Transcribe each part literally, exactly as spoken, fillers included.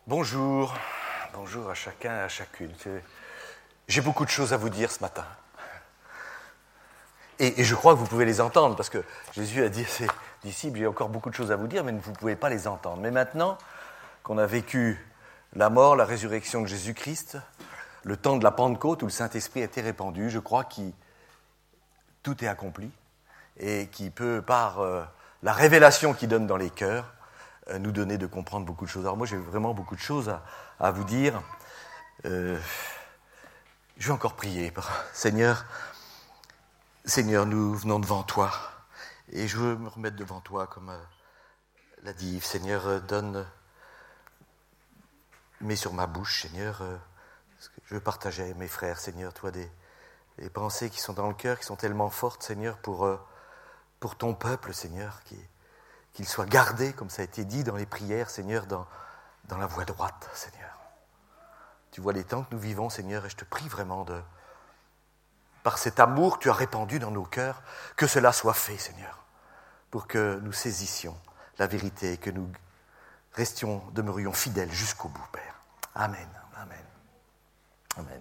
Bonjour, bonjour à chacun et à chacune. J'ai beaucoup de choses à vous dire ce matin. Et, et je crois que vous pouvez les entendre, parce que Jésus a dit à ses disciples, j'ai encore beaucoup de choses à vous dire, mais vous ne pouvez pas les entendre. Mais maintenant qu'on a vécu la mort, la résurrection de Jésus-Christ, le temps de la Pentecôte où le Saint-Esprit a été répandu, je crois que tout est accompli et qui peut, par euh, la révélation qu'il donne dans les cœurs, euh, nous donner de comprendre beaucoup de choses. Alors moi, j'ai vraiment beaucoup de choses à, à vous dire. Euh, je vais encore prier. Seigneur, Seigneur, nous venons devant toi et je veux me remettre devant toi comme euh, l'a dit Yves. Seigneur, euh, donne, mets sur ma bouche, Seigneur, euh, ce que je veux partager avec mes frères, Seigneur, toi, des, des pensées qui sont dans le cœur, qui sont tellement fortes, Seigneur, pour, euh, pour ton peuple, Seigneur, qui, qu'il soit gardé, comme ça a été dit dans les prières, Seigneur, dans, dans la voie droite, Seigneur. Tu vois les temps que nous vivons, Seigneur, et je te prie vraiment de, par cet amour que tu as répandu dans nos cœurs, que cela soit fait, Seigneur, pour que nous saisissions la vérité et que nous restions, demeurions fidèles jusqu'au bout, Père. Amen, amen, amen.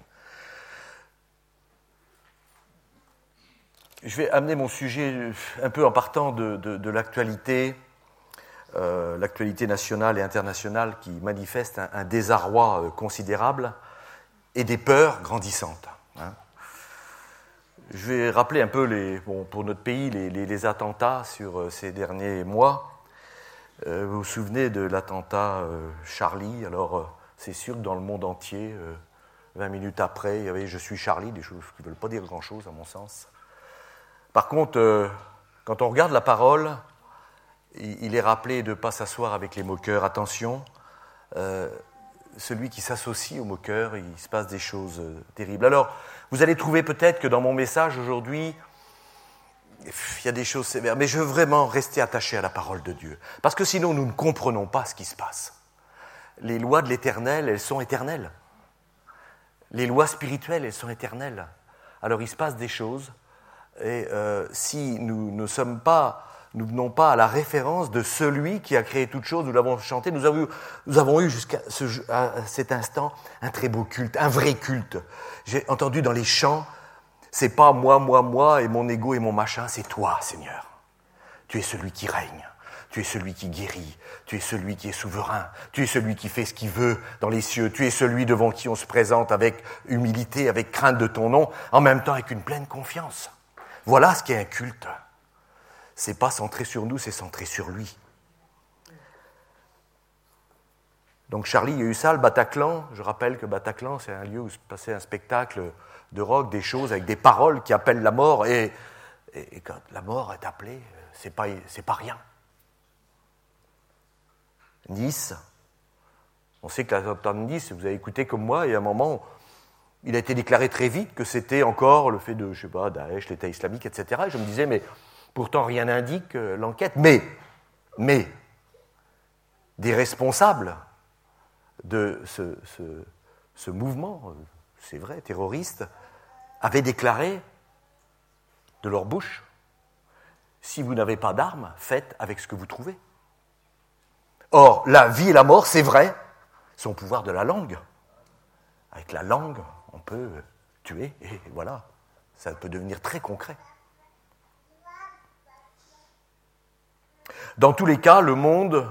Je vais amener mon sujet un peu en partant de, de, de l'actualité, euh, l'actualité nationale et internationale qui manifeste un, un désarroi euh, considérable et des peurs grandissantes. Hein. Je vais rappeler un peu, les, bon, pour notre pays, les, les, les attentats sur euh, ces derniers mois. Euh, vous vous souvenez de l'attentat euh, Charlie? Alors, euh, c'est sûr que dans le monde entier, euh, vingt minutes après, il y avait « Je suis Charlie », des choses qui ne veulent pas dire grand-chose, à mon sens. Par contre, euh, quand on regarde la parole, il, il est rappelé de ne pas s'asseoir avec les moqueurs. Attention, euh, celui qui s'associe aux moqueurs, il se passe des choses euh, terribles. Alors, vous allez trouver peut-être que dans mon message aujourd'hui, il y a des choses sévères, mais je veux vraiment rester attaché à la parole de Dieu. Parce que sinon, nous ne comprenons pas ce qui se passe. Les lois de l'Éternel, elles sont éternelles. Les lois spirituelles, elles sont éternelles. Alors, il se passe des choses. Et euh, si nous ne sommes pas, nous venons pas à la référence de celui qui a créé toutes choses, nous l'avons chanté, nous avons, nous avons eu jusqu'à ce, à cet instant un très beau culte, un vrai culte. J'ai entendu dans les chants, c'est pas moi, moi, moi et mon ego et mon machin, c'est toi, Seigneur. Tu es celui qui règne, tu es celui qui guérit, tu es celui qui est souverain, tu es celui qui fait ce qu'il veut dans les cieux, tu es celui devant qui on se présente avec humilité, avec crainte de ton nom, en même temps avec une pleine confiance. Voilà ce qu'est un culte. C'est pas centré sur nous, c'est centré sur lui. Donc Charlie, il y a eu ça, le Bataclan. Je rappelle que Bataclan, c'est un lieu où se passait un spectacle de rock, des choses avec des paroles qui appellent la mort. Et, et, et quand la mort est appelée, c'est pas, c'est pas rien. Nice, on sait que l'attentat de Nice, vous avez écouté comme moi, il y a un moment, il a été déclaré très vite que c'était encore le fait de, je sais pas, Daesh, l'État islamique, et cetera. Et je me disais, mais pourtant rien n'indique euh, l'enquête. Mais, mais, des responsables de ce, ce, ce mouvement, c'est vrai, terroriste, avaient déclaré de leur bouche, si vous n'avez pas d'armes, faites avec ce que vous trouvez. Or, la vie et la mort, c'est vrai, sont au pouvoir de la langue. Avec la langue, on peut tuer, et voilà, ça peut devenir très concret. Dans tous les cas, le monde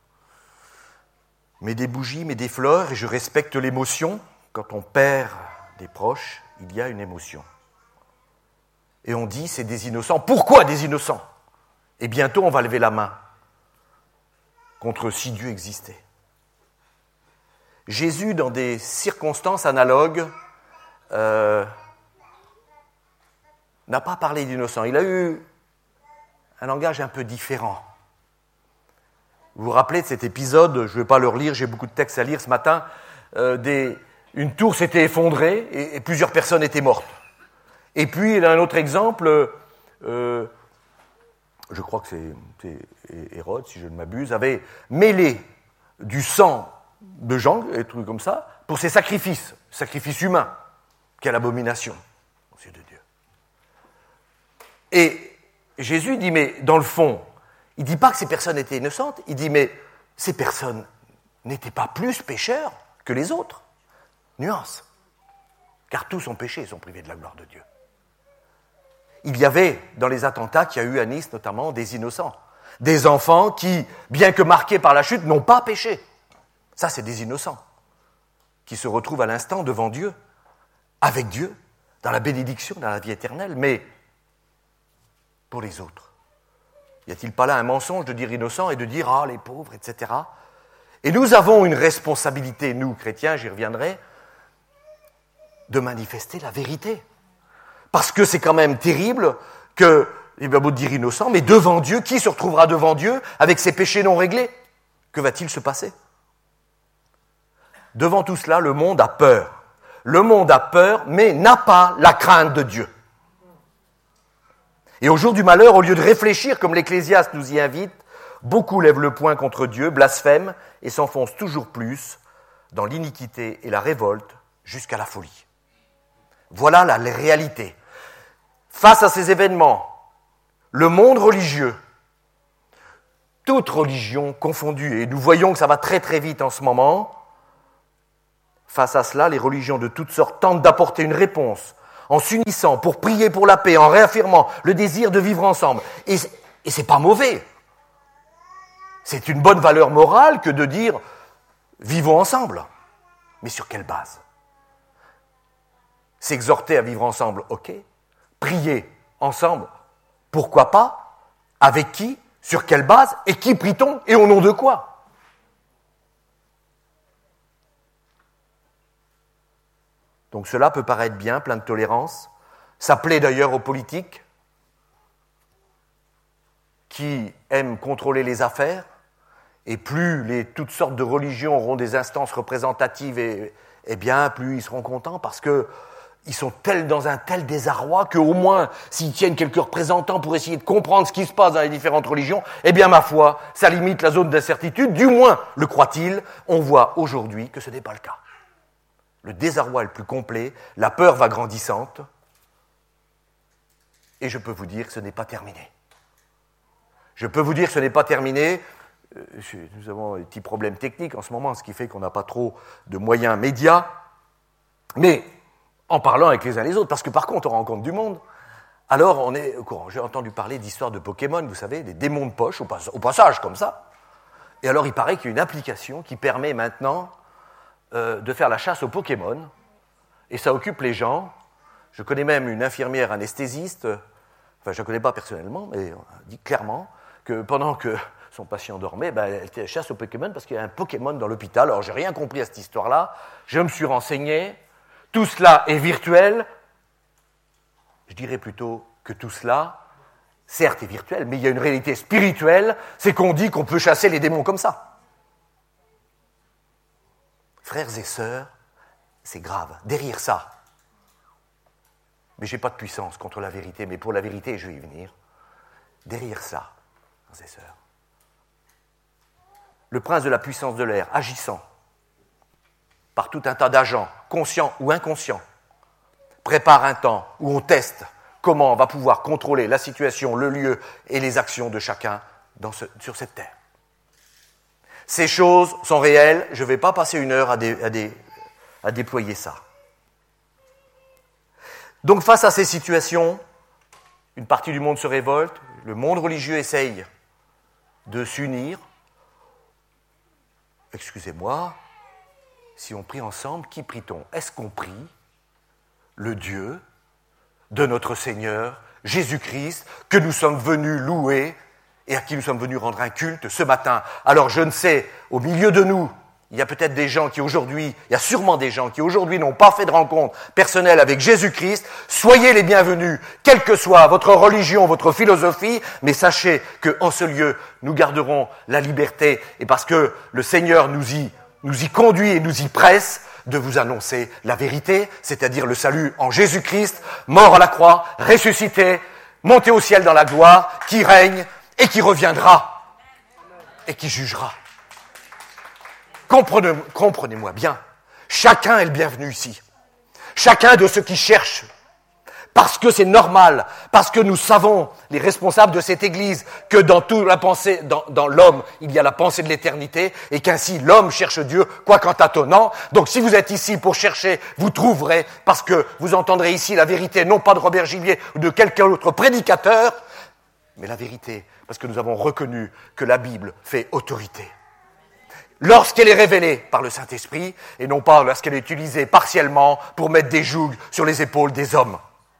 met des bougies, met des fleurs, et je respecte l'émotion. Quand on perd des proches, il y a une émotion. Et on dit, c'est des innocents. Pourquoi des innocents? Et bientôt, on va lever la main contre si Dieu existait. Jésus, dans des circonstances analogues, euh, n'a pas parlé d'innocents. Il a eu un langage un peu différent. Vous vous rappelez de cet épisode, je ne vais pas le relire, j'ai beaucoup de textes à lire ce matin, euh, des, une tour s'était effondrée et, et plusieurs personnes étaient mortes. Et puis, il y a un autre exemple, euh, je crois que c'est, c'est Hérode, si je ne m'abuse, avait mêlé du sang de gens, des trucs comme ça, pour ses sacrifices, sacrifices humains. Quelle abomination, aux yeux de Dieu. Et Jésus dit, mais dans le fond, il ne dit pas que ces personnes étaient innocentes, il dit, mais ces personnes n'étaient pas plus pécheurs que les autres. Nuance. Car tous ont péché et sont privés de la gloire de Dieu. Il y avait, dans les attentats qu'il y a eu à Nice notamment, des innocents. Des enfants qui, bien que marqués par la chute, n'ont pas péché. Ça, c'est des innocents qui se retrouvent à l'instant devant Dieu, avec Dieu, dans la bénédiction, dans la vie éternelle. Mais pour les autres, y a-t-il pas là un mensonge de dire innocent et de dire « ah, les pauvres », et cetera. Et nous avons une responsabilité, nous, chrétiens, j'y reviendrai, de manifester la vérité. Parce que c'est quand même terrible que, il va beau dire innocent, mais devant Dieu, qui se retrouvera devant Dieu avec ses péchés non réglés? Que va-t-il se passer? Devant tout cela, le monde a peur. Le monde a peur, mais n'a pas la crainte de Dieu. Et au jour du malheur, au lieu de réfléchir comme l'Ecclésiaste nous y invite, beaucoup lèvent le poing contre Dieu, blasphèment et s'enfoncent toujours plus dans l'iniquité et la révolte jusqu'à la folie. Voilà la réalité. Face à ces événements, le monde religieux, toute religion confondue, et nous voyons que ça va très très vite en ce moment, face à cela, les religions de toutes sortes tentent d'apporter une réponse en s'unissant pour prier pour la paix, en réaffirmant le désir de vivre ensemble. Et, et c'est pas mauvais. C'est une bonne valeur morale que de dire « vivons ensemble ». Mais sur quelle base? S'exhorter à vivre ensemble, ok. Prier ensemble, pourquoi pas? Avec qui? Sur quelle base? Et qui prie-t-on? Et au nom de quoi? Donc cela peut paraître bien, plein de tolérance. Ça plaît d'ailleurs aux politiques qui aiment contrôler les affaires. Et plus les, toutes sortes de religions auront des instances représentatives, et, et bien plus ils seront contents parce que ils sont tels dans un tel désarroi qu'au moins, s'ils tiennent quelques représentants pour essayer de comprendre ce qui se passe dans les différentes religions, eh bien, ma foi, ça limite la zone d'incertitude. Du moins, le croit-il, on voit aujourd'hui que ce n'est pas le cas. Le désarroi est le plus complet, la peur va grandissante, et je peux vous dire que ce n'est pas terminé. Je peux vous dire que ce n'est pas terminé. Nous avons des petits problèmes techniques en ce moment, ce qui fait qu'on n'a pas trop de moyens médias, mais en parlant avec les uns les autres, parce que par contre, on rencontre du monde. Alors, on est au courant. J'ai entendu parler d'histoires de Pokémon, vous savez, des démons de poche, au, pas- au passage, comme ça. Et alors, il paraît qu'il y a une application qui permet maintenant euh, de faire la chasse aux Pokémon, et ça occupe les gens. Je connais même une infirmière anesthésiste, enfin, je ne la connais pas personnellement, mais on dit clairement que pendant que son patient dormait, ben, elle chasse aux Pokémon parce qu'il y a un Pokémon dans l'hôpital. Alors, j'ai rien compris à cette histoire-là. Je me suis renseigné. Tout cela est virtuel. Je dirais plutôt que tout cela, certes, est virtuel, mais il y a une réalité spirituelle, c'est qu'on dit qu'on peut chasser les démons comme ça. Frères et sœurs, c'est grave. Derrière ça, mais je n'ai pas de puissance contre la vérité, mais pour la vérité, je vais y venir. Derrière ça, frères et sœurs, le prince de la puissance de l'air, agissant par tout un tas d'agents, conscients ou inconscients, prépare un temps où on teste comment on va pouvoir contrôler la situation, le lieu et les actions de chacun dans ce, sur cette terre. Ces choses sont réelles, je ne vais pas passer une heure à, dé, à, dé, à déployer ça. Donc face à ces situations, une partie du monde se révolte, le monde religieux essaye de s'unir. Excusez-moi, si on prie ensemble, qui prie-t-on? Est-ce qu'on prie le Dieu de notre Seigneur, Jésus-Christ, que nous sommes venus louer et à qui nous sommes venus rendre un culte ce matin? Alors je ne sais, au milieu de nous, il y a peut-être des gens qui aujourd'hui, il y a sûrement des gens qui aujourd'hui n'ont pas fait de rencontre personnelle avec Jésus-Christ. Soyez les bienvenus, quelle que soit votre religion, votre philosophie, mais sachez qu'en ce lieu, nous garderons la liberté, et parce que le Seigneur nous y nous y conduit et nous y presse de vous annoncer la vérité, c'est-à-dire le salut en Jésus-Christ, mort à la croix, ressuscité, monté au ciel dans la gloire, qui règne et qui reviendra et qui jugera. Comprenez, comprenez-moi bien, chacun est le bienvenu ici. Chacun de ceux qui cherchent parce que c'est normal, parce que nous savons, les responsables de cette Église, que dans toute la pensée, dans, dans l'homme, il y a la pensée de l'éternité, et qu'ainsi l'homme cherche Dieu, quoi qu'en tâtonnant. Donc si vous êtes ici pour chercher, vous trouverez, parce que vous entendrez ici la vérité, non pas de Robert Gillier ou de quelqu'un autre prédicateur, mais la vérité, parce que nous avons reconnu que la Bible fait autorité. Lorsqu'elle est révélée par le Saint-Esprit, et non pas lorsqu'elle est utilisée partiellement pour mettre des jougs sur les épaules des hommes.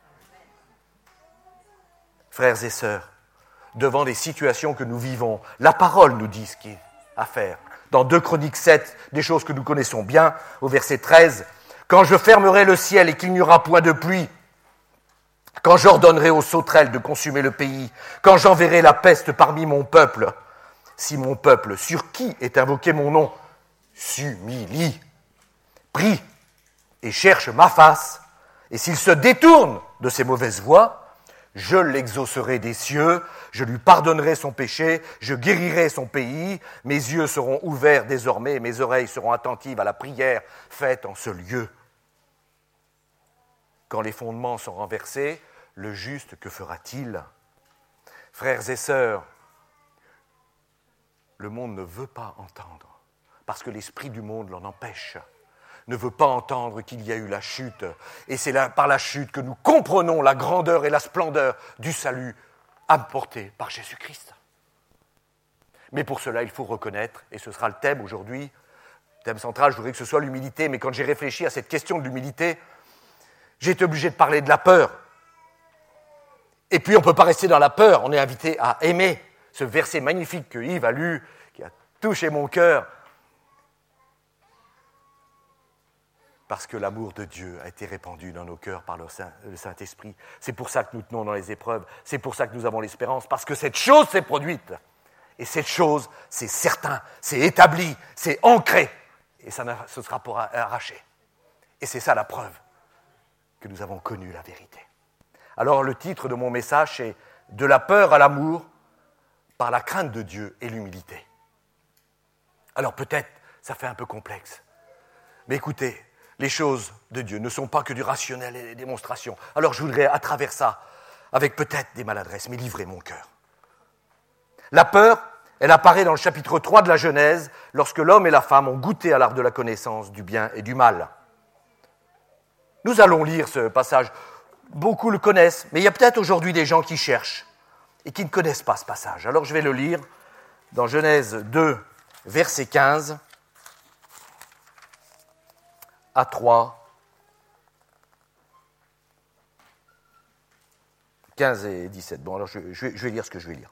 Frères et sœurs, devant les situations que nous vivons, la parole nous dit ce qu'il y a à faire. Dans deux Chroniques sept, des choses que nous connaissons bien, au verset treize, « Quand je fermerai le ciel et qu'il n'y aura point de pluie, quand j'ordonnerai aux sauterelles de consumer le pays, quand j'enverrai la peste parmi mon peuple, si mon peuple, sur qui est invoqué mon nom, s'humilie, prie et cherche ma face, et s'il se détourne de ses mauvaises voies, je l'exaucerai des cieux, je lui pardonnerai son péché, je guérirai son pays, mes yeux seront ouverts désormais et mes oreilles seront attentives à la prière faite en ce lieu. Quand les fondements sont renversés, le juste, que fera-t-il ? Frères et sœurs, le monde ne veut pas entendre, parce que l'esprit du monde l'en empêche. Ne veut pas entendre qu'il y a eu la chute. Et c'est là, par la chute que nous comprenons la grandeur et la splendeur du salut apporté par Jésus-Christ. Mais pour cela, il faut reconnaître, et ce sera le thème aujourd'hui, le thème central, je voudrais que ce soit l'humilité, mais quand j'ai réfléchi à cette question de l'humilité, j'ai été obligé de parler de la peur. Et puis on ne peut pas rester dans la peur, on est invité à aimer. Ce verset magnifique que Yves a lu, qui a touché mon cœur, parce que l'amour de Dieu a été répandu dans nos cœurs par le Saint, le Saint-Esprit. C'est pour ça que nous tenons dans les épreuves, c'est pour ça que nous avons l'espérance, parce que cette chose s'est produite. Et cette chose, c'est certain, c'est établi, c'est ancré, et ça ne se sera pas arraché. Et c'est ça la preuve que nous avons connu la vérité. Alors le titre de mon message, c'est « De la peur à l'amour par la crainte de Dieu et l'humilité ». Alors peut-être, ça fait un peu complexe, mais écoutez, les choses de Dieu ne sont pas que du rationnel et des démonstrations. Alors je voudrais, à travers ça, avec peut-être des maladresses, mais livrer mon cœur. La peur, elle apparaît dans le chapitre trois de la Genèse, lorsque l'homme et la femme ont goûté à l'arbre de la connaissance du bien et du mal. Nous allons lire ce passage. Beaucoup le connaissent, mais il y a peut-être aujourd'hui des gens qui cherchent et qui ne connaissent pas ce passage. Alors je vais le lire dans Genèse deux, verset quinze. À trois, quinze et dix-sept. Bon, alors je, je, vais, je vais lire ce que je vais lire.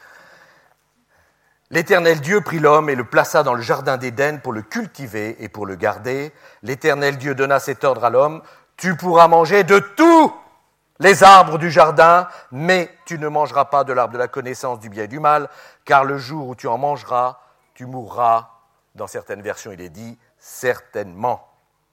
L'Éternel Dieu prit l'homme et le plaça dans le jardin d'Éden pour le cultiver et pour le garder. L'Éternel Dieu donna cet ordre à l'homme, « Tu pourras manger de tous les arbres du jardin, mais tu ne mangeras pas de l'arbre de la connaissance du bien et du mal, car le jour où tu en mangeras, tu mourras. » Dans certaines versions, il est dit « certainement ».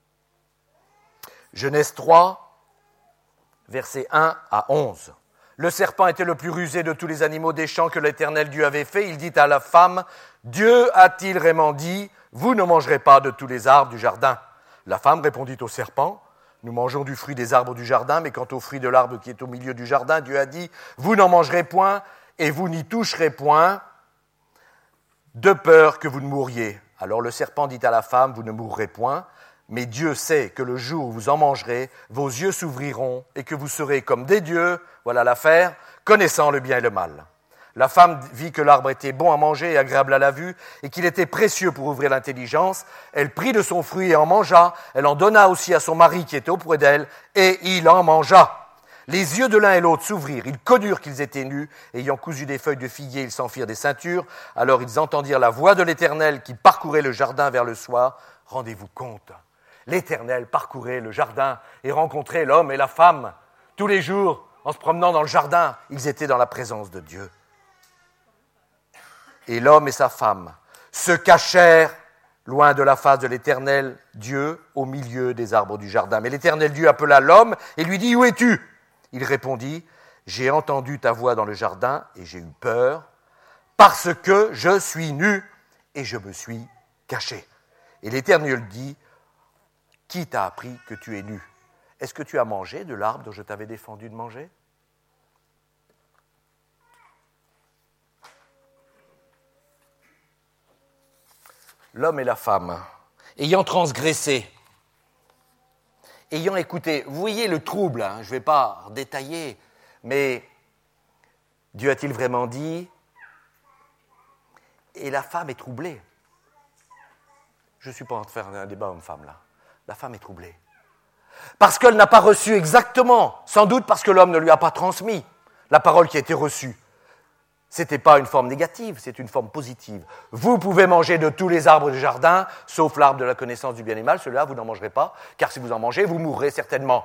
Genèse trois, versets un à onze. Le serpent était le plus rusé de tous les animaux des champs que l'Éternel Dieu avait fait. Il dit à la femme, « Dieu a-t-il vraiment dit, vous ne mangerez pas de tous les arbres du jardin ?» La femme répondit au serpent, « Nous mangeons du fruit des arbres du jardin, mais quant au fruit de l'arbre qui est au milieu du jardin, Dieu a dit, vous n'en mangerez point et vous n'y toucherez point, de peur que vous ne mouriez. » Alors le serpent dit à la femme, « Vous ne mourrez point. » Mais Dieu sait que le jour où vous en mangerez, vos yeux s'ouvriront et que vous serez comme des dieux, voilà l'affaire, connaissant le bien et le mal. La femme vit que l'arbre était bon à manger et agréable à la vue et qu'il était précieux pour ouvrir l'intelligence. Elle prit de son fruit et en mangea. Elle en donna aussi à son mari qui était auprès d'elle et il en mangea. Les yeux de l'un et l'autre s'ouvrirent. Ils connurent qu'ils étaient nus. Ayant cousu des feuilles de figuier, ils s'en firent des ceintures. Alors ils entendirent la voix de l'Éternel qui parcourait le jardin vers le soir. Rendez-vous compte. L'Éternel parcourait le jardin et rencontrait l'homme et la femme. Tous les jours, en se promenant dans le jardin, ils étaient dans la présence de Dieu. Et l'homme et sa femme se cachèrent loin de la face de l'Éternel Dieu au milieu des arbres du jardin. Mais l'Éternel Dieu appela l'homme et lui dit « Où es-tu » Il répondit « J'ai entendu ta voix dans le jardin et j'ai eu peur parce que je suis nu et je me suis caché. » Et l'Éternel dit « Qui t'a appris que tu es nu ? est-ce que tu as mangé de l'arbre dont je t'avais défendu de manger ? L'homme et la femme, ayant transgressé, ayant écouté, vous voyez le trouble, hein, je ne vais pas détailler, mais Dieu a-t-il vraiment dit ? Et la femme est troublée. Je ne suis pas en train de faire un débat homme-femme là. La femme est troublée. Parce qu'elle n'a pas reçu exactement, sans doute parce que l'homme ne lui a pas transmis la parole qui a été reçue. Ce n'était pas une forme négative, c'est une forme positive. Vous pouvez manger de tous les arbres du jardin, sauf l'arbre de la connaissance du bien et du mal, celui-là vous n'en mangerez pas, car si vous en mangez, vous mourrez certainement.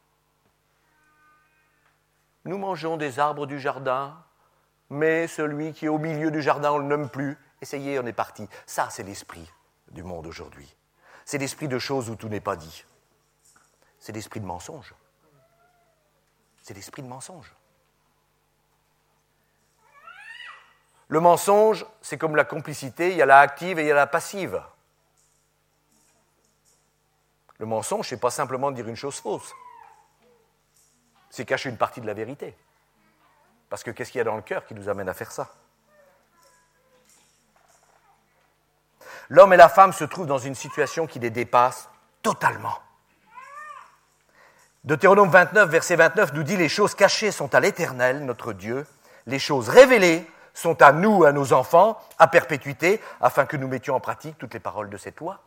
Nous mangeons des arbres du jardin, mais celui qui est au milieu du jardin, on ne le nomme plus. Essayez, on est parti. Ça, c'est l'esprit du monde aujourd'hui. C'est l'esprit de choses où tout n'est pas dit. C'est l'esprit de mensonge. C'est l'esprit de mensonge. Le mensonge, c'est comme la complicité, il y a la active et il y a la passive. Le mensonge, ce n'est pas simplement de dire une chose fausse. C'est cacher une partie de la vérité. Parce que qu'est-ce qu'il y a dans le cœur qui nous amène à faire ça ? L'homme et la femme se trouvent dans une situation qui les dépasse totalement. Deutéronome vingt-neuf, verset vingt-neuf nous dit « Les choses cachées sont à l'Éternel, notre Dieu. Les choses révélées sont à nous, à nos enfants, à perpétuité, afin que nous mettions en pratique toutes les paroles de cette loi. »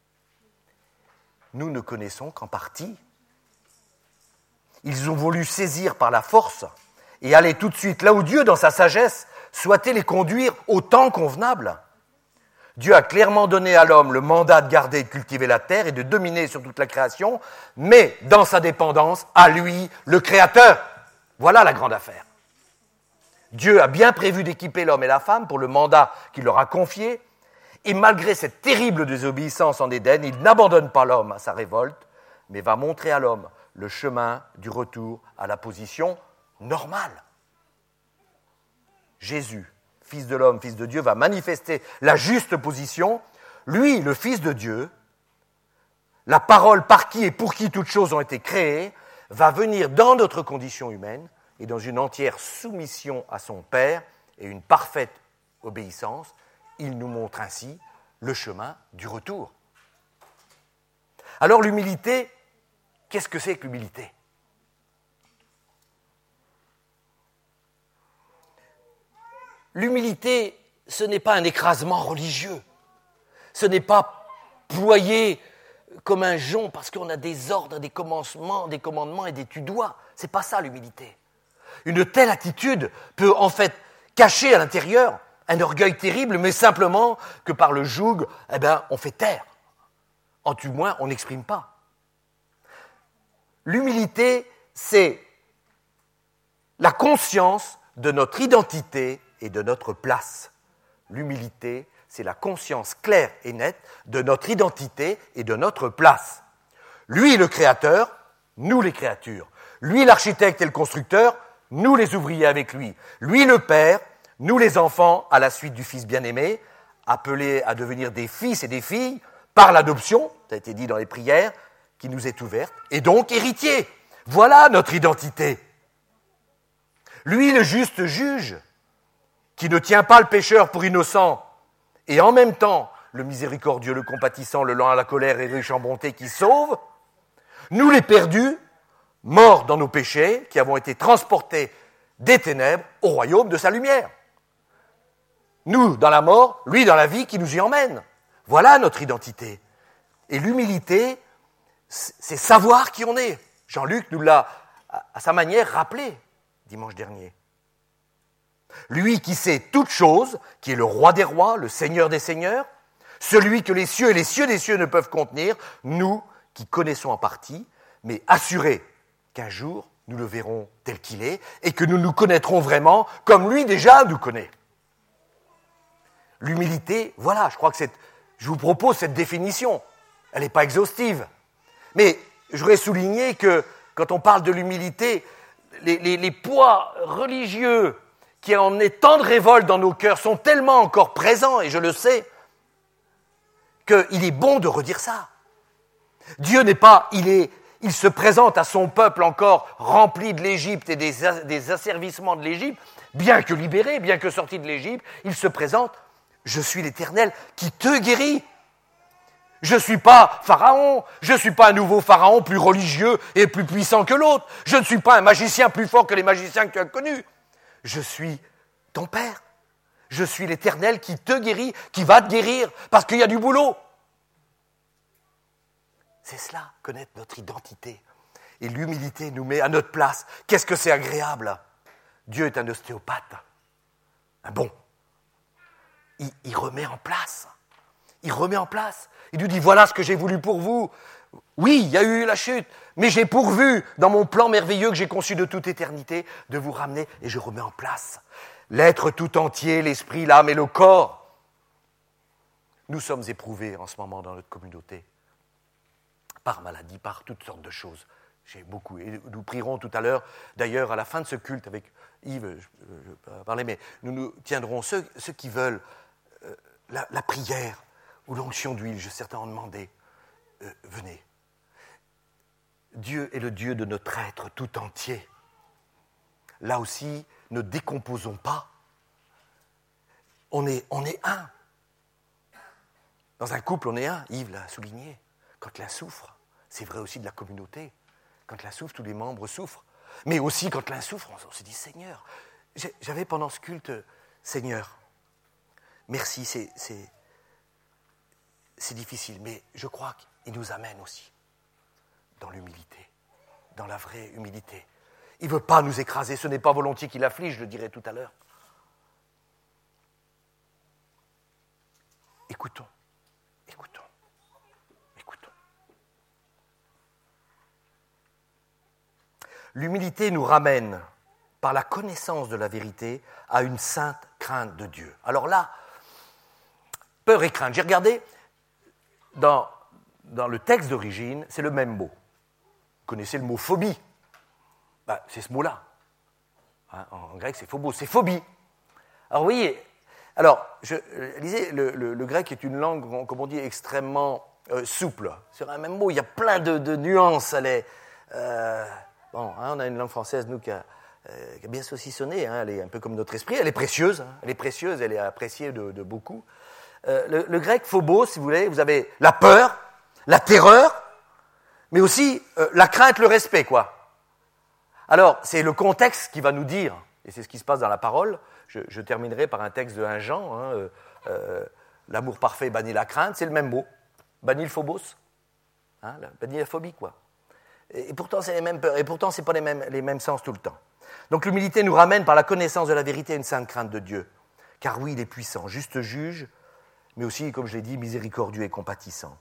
Nous ne connaissons qu'en partie. Ils ont voulu saisir par la force et aller tout de suite là où Dieu, dans sa sagesse, souhaitait les conduire au temps convenable. Dieu a clairement donné à l'homme le mandat de garder et de cultiver la terre et de dominer sur toute la création, mais dans sa dépendance à lui, le Créateur. Voilà la grande affaire. Dieu a bien prévu d'équiper l'homme et la femme pour le mandat qu'il leur a confié, et malgré cette terrible désobéissance en Éden, il n'abandonne pas l'homme à sa révolte, mais va montrer à l'homme le chemin du retour à la position normale. Jésus, Fils de l'homme, Fils de Dieu, va manifester la juste position. Lui, le Fils de Dieu, la parole par qui et pour qui toutes choses ont été créées, va venir dans notre condition humaine et dans une entière soumission à son Père et une parfaite obéissance. Il nous montre ainsi le chemin du retour. Alors l'humilité, qu'est-ce que c'est que l'humilité ? L'humilité, ce n'est pas un écrasement religieux. Ce n'est pas ployer comme un jonc parce qu'on a des ordres, des commencements, des commandements et des tu dois. Ce n'est pas ça l'humilité. Une telle attitude peut en fait cacher à l'intérieur un orgueil terrible, mais simplement que par le joug, eh bien, on fait taire. En tout moins, on n'exprime pas. L'humilité, c'est la conscience de notre identité et de notre place. L'humilité, c'est la conscience claire et nette de notre identité et de notre place. Lui, le créateur, nous les créatures. Lui, l'architecte et le constructeur, nous les ouvriers avec lui. Lui, le père, nous les enfants, à la suite du Fils bien-aimé, appelés à devenir des fils et des filles par l'adoption, ça a été dit dans les prières, qui nous est ouverte, et donc héritiers. Voilà notre identité. Lui, le juste juge, qui ne tient pas le pécheur pour innocent, et en même temps, le miséricordieux, le compatissant, le lent à la colère et riche en bonté qui sauve, nous les perdus, morts dans nos péchés, qui avons été transportés des ténèbres au royaume de sa lumière. Nous dans la mort, lui dans la vie qui nous y emmène. Voilà notre identité. Et l'humilité, c'est savoir qui on est. Jean-Luc nous l'a, à sa manière, rappelé dimanche dernier. Lui qui sait toutes choses, qui est le roi des rois, le seigneur des seigneurs, celui que les cieux et les cieux des cieux ne peuvent contenir, nous qui connaissons en partie, mais assurés qu'un jour nous le verrons tel qu'il est et que nous nous connaîtrons vraiment comme lui déjà nous connaît. L'humilité, voilà, je crois que c'est, je vous propose cette définition. Elle n'est pas exhaustive. Mais je voudrais souligner que quand on parle de l'humilité, les, les, les poids religieux qui en est tant de révolte dans nos cœurs sont tellement encore présents, et je le sais, qu'il est bon de redire ça. Dieu n'est pas, il est, il se présente à son peuple encore rempli de l'Égypte et des, des asservissements de l'Égypte, bien que libéré, bien que sorti de l'Égypte, il se présente, je suis l'Éternel qui te guérit. Je ne suis pas Pharaon, je ne suis pas un nouveau Pharaon plus religieux et plus puissant que l'autre, je ne suis pas un magicien plus fort que les magiciens que tu as connus. Je suis ton Père, je suis l'Éternel qui te guérit, qui va te guérir, parce qu'il y a du boulot. C'est cela, connaître notre identité. Et l'humilité nous met à notre place. Qu'est-ce que c'est agréable? Dieu est un ostéopathe, un bon. Il, il remet en place. Il remet en place. Il nous dit, voilà ce que j'ai voulu pour vous. Oui, il y a eu la chute, mais j'ai pourvu, dans mon plan merveilleux que j'ai conçu de toute éternité, de vous ramener, et je remets en place l'être tout entier, l'esprit, l'âme et le corps. Nous sommes éprouvés en ce moment dans notre communauté, par maladie, par toutes sortes de choses. J'ai beaucoup, et nous prierons tout à l'heure, d'ailleurs, à la fin de ce culte, avec Yves, je, je peux parler, mais nous nous tiendrons, ceux, ceux qui veulent, euh, la, la prière ou l'onction d'huile, je certains ont demandé, euh, venez. Dieu est le Dieu de notre être tout entier. Là aussi, ne décomposons pas. On est, on est un. Dans un couple, on est un. Yves l'a souligné. Quand l'un souffre, c'est vrai aussi de la communauté. Quand l'un souffre, tous les membres souffrent. Mais aussi, quand l'un souffre, on se dit, Seigneur, j'avais pendant ce culte, Seigneur, merci, c'est, c'est, c'est difficile, mais je crois qu'il nous amène aussi dans l'humilité, dans la vraie humilité. Il ne veut pas nous écraser, ce n'est pas volontiers qu'il afflige, je le dirai tout à l'heure. Écoutons, écoutons, écoutons. L'humilité nous ramène, par la connaissance de la vérité, à une sainte crainte de Dieu. Alors là, peur et crainte. J'ai regardé, dans, dans le texte d'origine, c'est le même mot. Vous connaissez le mot phobie. Ben, c'est ce mot-là. Hein, en grec, c'est phobos, c'est phobie. Alors, vous voyez, alors, je lisais, le, le, le grec est une langue, comme on dit, extrêmement euh, souple. Sur un même mot, il y a plein de, de nuances. Elle est, euh, bon, hein, on a une langue française, nous, qui a, euh, qui a bien saucissonné. Hein, elle est un peu comme notre esprit. Elle est précieuse. Hein, elle est précieuse, elle est appréciée de, de beaucoup. Euh, le, le grec phobos, si vous voulez, vous avez la peur, la terreur, mais aussi euh, la crainte, le respect, quoi. Alors, c'est le contexte qui va nous dire, et c'est ce qui se passe dans la parole. Je, je terminerai par un texte de un Jean, hein, euh, euh, l'amour parfait bannit la crainte, c'est le même mot, bannit le phobos, hein, bannit la phobie, quoi. Et, et pourtant, c'est les mêmes peurs, et pourtant, c'est pas les mêmes, les mêmes sens tout le temps. Donc, l'humilité nous ramène par la connaissance de la vérité à une sainte crainte de Dieu. Car oui, il est puissant, juste juge, mais aussi, comme je l'ai dit, miséricordieux et compatissant.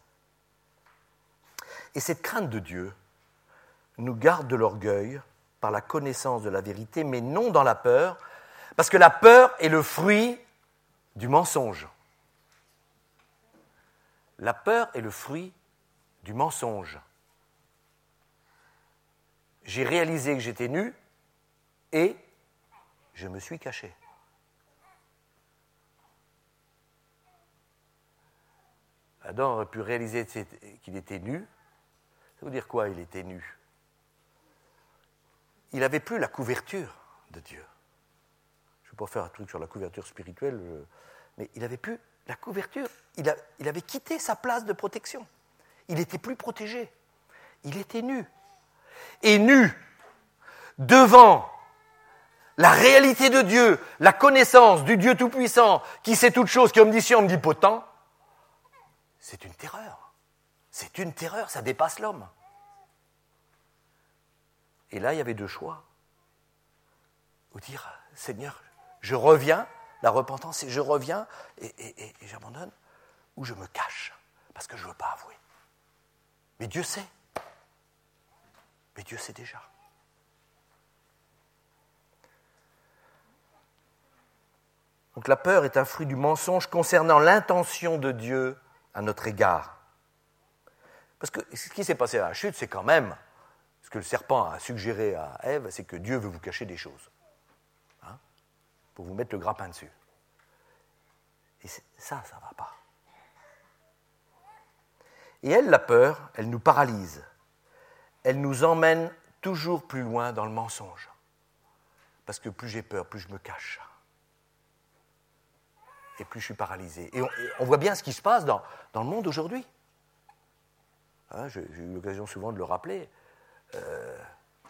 Et cette crainte de Dieu nous garde de l'orgueil par la connaissance de la vérité, mais non dans la peur, parce que la peur est le fruit du mensonge. La peur est le fruit du mensonge. J'ai réalisé que j'étais nu et je me suis caché. Adam aurait pu réaliser qu'il était nu. Ça veut dire quoi, il était nu? Il n'avait plus la couverture de Dieu. Je ne vais pas faire un truc sur la couverture spirituelle, mais il n'avait plus la couverture. Il, a, il avait quitté sa place de protection. Il n'était plus protégé. Il était nu. Et nu, devant la réalité de Dieu, la connaissance du Dieu Tout-Puissant, qui sait toutes choses, qui est omniscient, omnipotent, c'est une terreur. C'est une terreur, ça dépasse l'homme. Et là, il y avait deux choix. Ou dire, Seigneur, je reviens, la repentance, c'est je reviens et, et, et, et j'abandonne, ou je me cache, parce que je ne veux pas avouer. Mais Dieu sait. Mais Dieu sait déjà. Donc la peur est un fruit du mensonge concernant l'intention de Dieu à notre égard. Parce que ce qui s'est passé à la chute, c'est quand même, ce que le serpent a suggéré à Ève, c'est que Dieu veut vous cacher des choses. Hein, pour vous mettre le grappin dessus. Et ça, ça ne va pas. Et elle, la peur, elle nous paralyse. elle nous emmène toujours plus loin dans le mensonge. Parce que plus j'ai peur, plus je me cache. Et plus je suis paralysé. Et on, et on voit bien ce qui se passe dans, dans le monde aujourd'hui. Hein, j'ai, j'ai eu l'occasion souvent de le rappeler. Euh,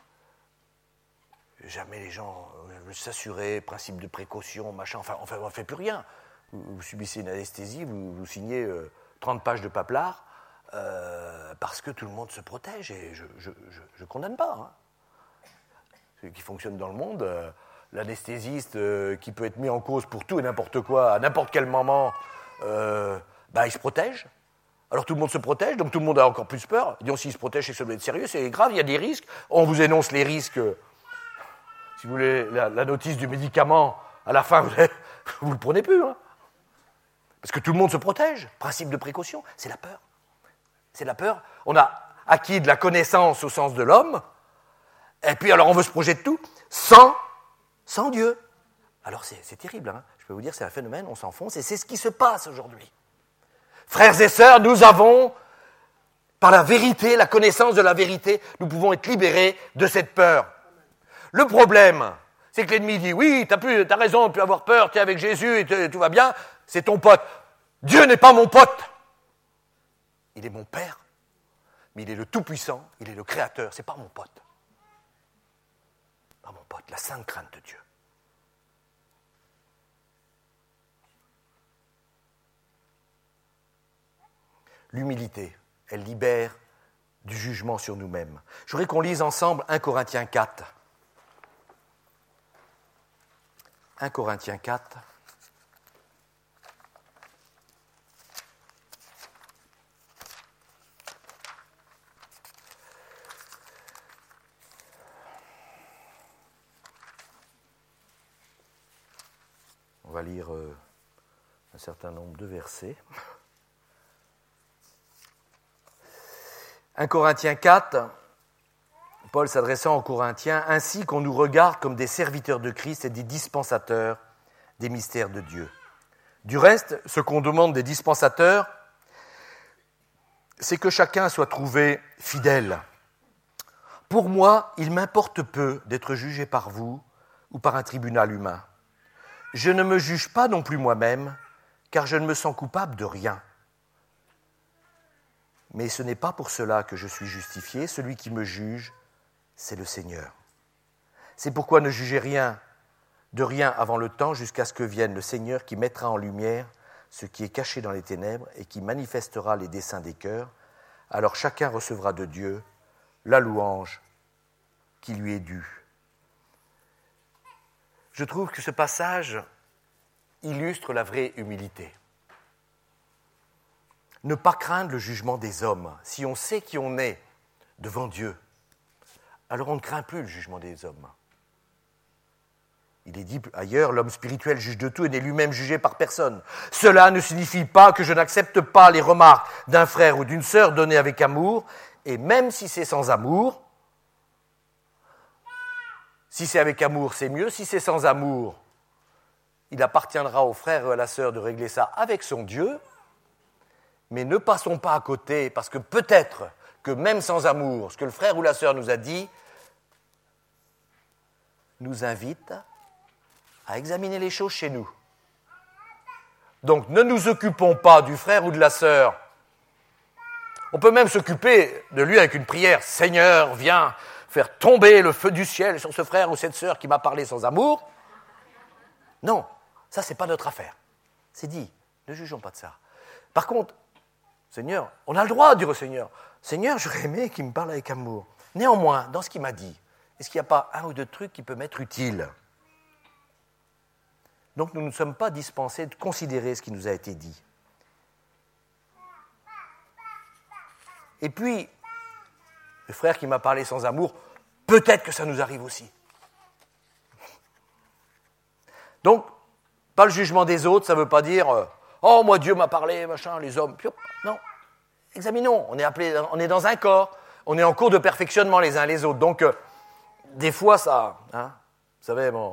jamais les gens veulent s'assurer, principe de précaution, machin, enfin, enfin on ne fait plus rien. Vous, vous subissez une anesthésie, vous, vous signez euh, trente pages de paplard, euh, parce que tout le monde se protège, et je ne condamne pas. Hein. Ce qui fonctionne dans le monde, euh, l'anesthésiste euh, qui peut être mis en cause pour tout et n'importe quoi, à n'importe quel moment, euh, bah, il se protège. Alors tout le monde se protège, donc tout le monde a encore plus peur. Disons, s'il se protège, c'est que ça doit être sérieux, c'est grave, il y a des risques. On vous énonce les risques, si vous voulez, la, la notice du médicament, à la fin, vous ne le prenez plus. Hein. Parce que tout le monde se protège. Principe de précaution, c'est la peur. C'est la peur. On a acquis de la connaissance au sens de l'homme, et puis alors on veut se projeter de tout, sans, sans Dieu. Alors c'est, c'est terrible, hein. Je peux vous dire, c'est un phénomène, on s'enfonce, et c'est ce qui se passe aujourd'hui. Frères et sœurs, nous avons, par la vérité, la connaissance de la vérité, nous pouvons être libérés de cette peur. Le problème, c'est que l'ennemi dit, oui, t'as, pu, t'as raison, tu peux avoir peur, tu es avec Jésus, et tout va bien, c'est ton pote. Dieu n'est pas mon pote. Il est mon Père, mais il est le Tout-Puissant, il est le Créateur, c'est pas mon pote. Pas mon pote, la sainte crainte de Dieu. L'humilité, elle libère du jugement sur nous-mêmes. Je voudrais qu'on lise ensemble un Corinthiens quatre. un Corinthiens quatre. On va lire euh, un certain nombre de versets. un Corinthiens quatre, Paul s'adressant aux Corinthiens, « Ainsi qu'on nous regarde comme des serviteurs de Christ et des dispensateurs des mystères de Dieu. » Du reste, ce qu'on demande des dispensateurs, c'est que chacun soit trouvé fidèle. Pour moi, il m'importe peu d'être jugé par vous ou par un tribunal humain. Je ne me juge pas non plus moi-même, car je ne me sens coupable de rien. Mais ce n'est pas pour cela que je suis justifié. Celui qui me juge, c'est le Seigneur. C'est pourquoi ne jugez rien de rien avant le temps, jusqu'à ce que vienne le Seigneur qui mettra en lumière ce qui est caché dans les ténèbres et qui manifestera les desseins des cœurs. Alors chacun recevra de Dieu la louange qui lui est due. Je trouve que ce passage illustre la vraie humilité. Ne pas craindre le jugement des hommes. Si on sait qui on est devant Dieu, alors on ne craint plus le jugement des hommes. Il est dit ailleurs, l'homme spirituel juge de tout et n'est lui-même jugé par personne. Cela ne signifie pas que je n'accepte pas les remarques d'un frère ou d'une sœur données avec amour, et même si c'est sans amour, si c'est avec amour, c'est mieux. Si c'est sans amour, il appartiendra au frère et à la sœur de régler ça avec son Dieu. Mais ne passons pas à côté, parce que peut-être que même sans amour, ce que le frère ou la sœur nous a dit, nous invite à examiner les choses chez nous. Donc ne nous occupons pas du frère ou de la sœur. On peut même s'occuper de lui avec une prière. Seigneur, viens faire tomber le feu du ciel sur ce frère ou cette sœur qui m'a parlé sans amour. Non, ça c'est pas notre affaire. C'est dit, ne jugeons pas de ça. Par contre, Seigneur, on a le droit de dire au Seigneur, Seigneur, j'aurais aimé qu'il me parle avec amour. Néanmoins, dans ce qu'il m'a dit, est-ce qu'il n'y a pas un ou deux trucs qui peuvent m'être utiles ? Donc nous ne sommes pas dispensés de considérer ce qui nous a été dit. Et puis, le frère qui m'a parlé sans amour, peut-être que ça nous arrive aussi. Donc, pas le jugement des autres, ça ne veut pas dire euh, « Oh, moi, Dieu m'a parlé, machin, les hommes. » Non, examinons, on est, appelé, on est dans un corps, on est en cours de perfectionnement les uns les autres. Donc, euh, des fois, ça, hein, vous savez, bon,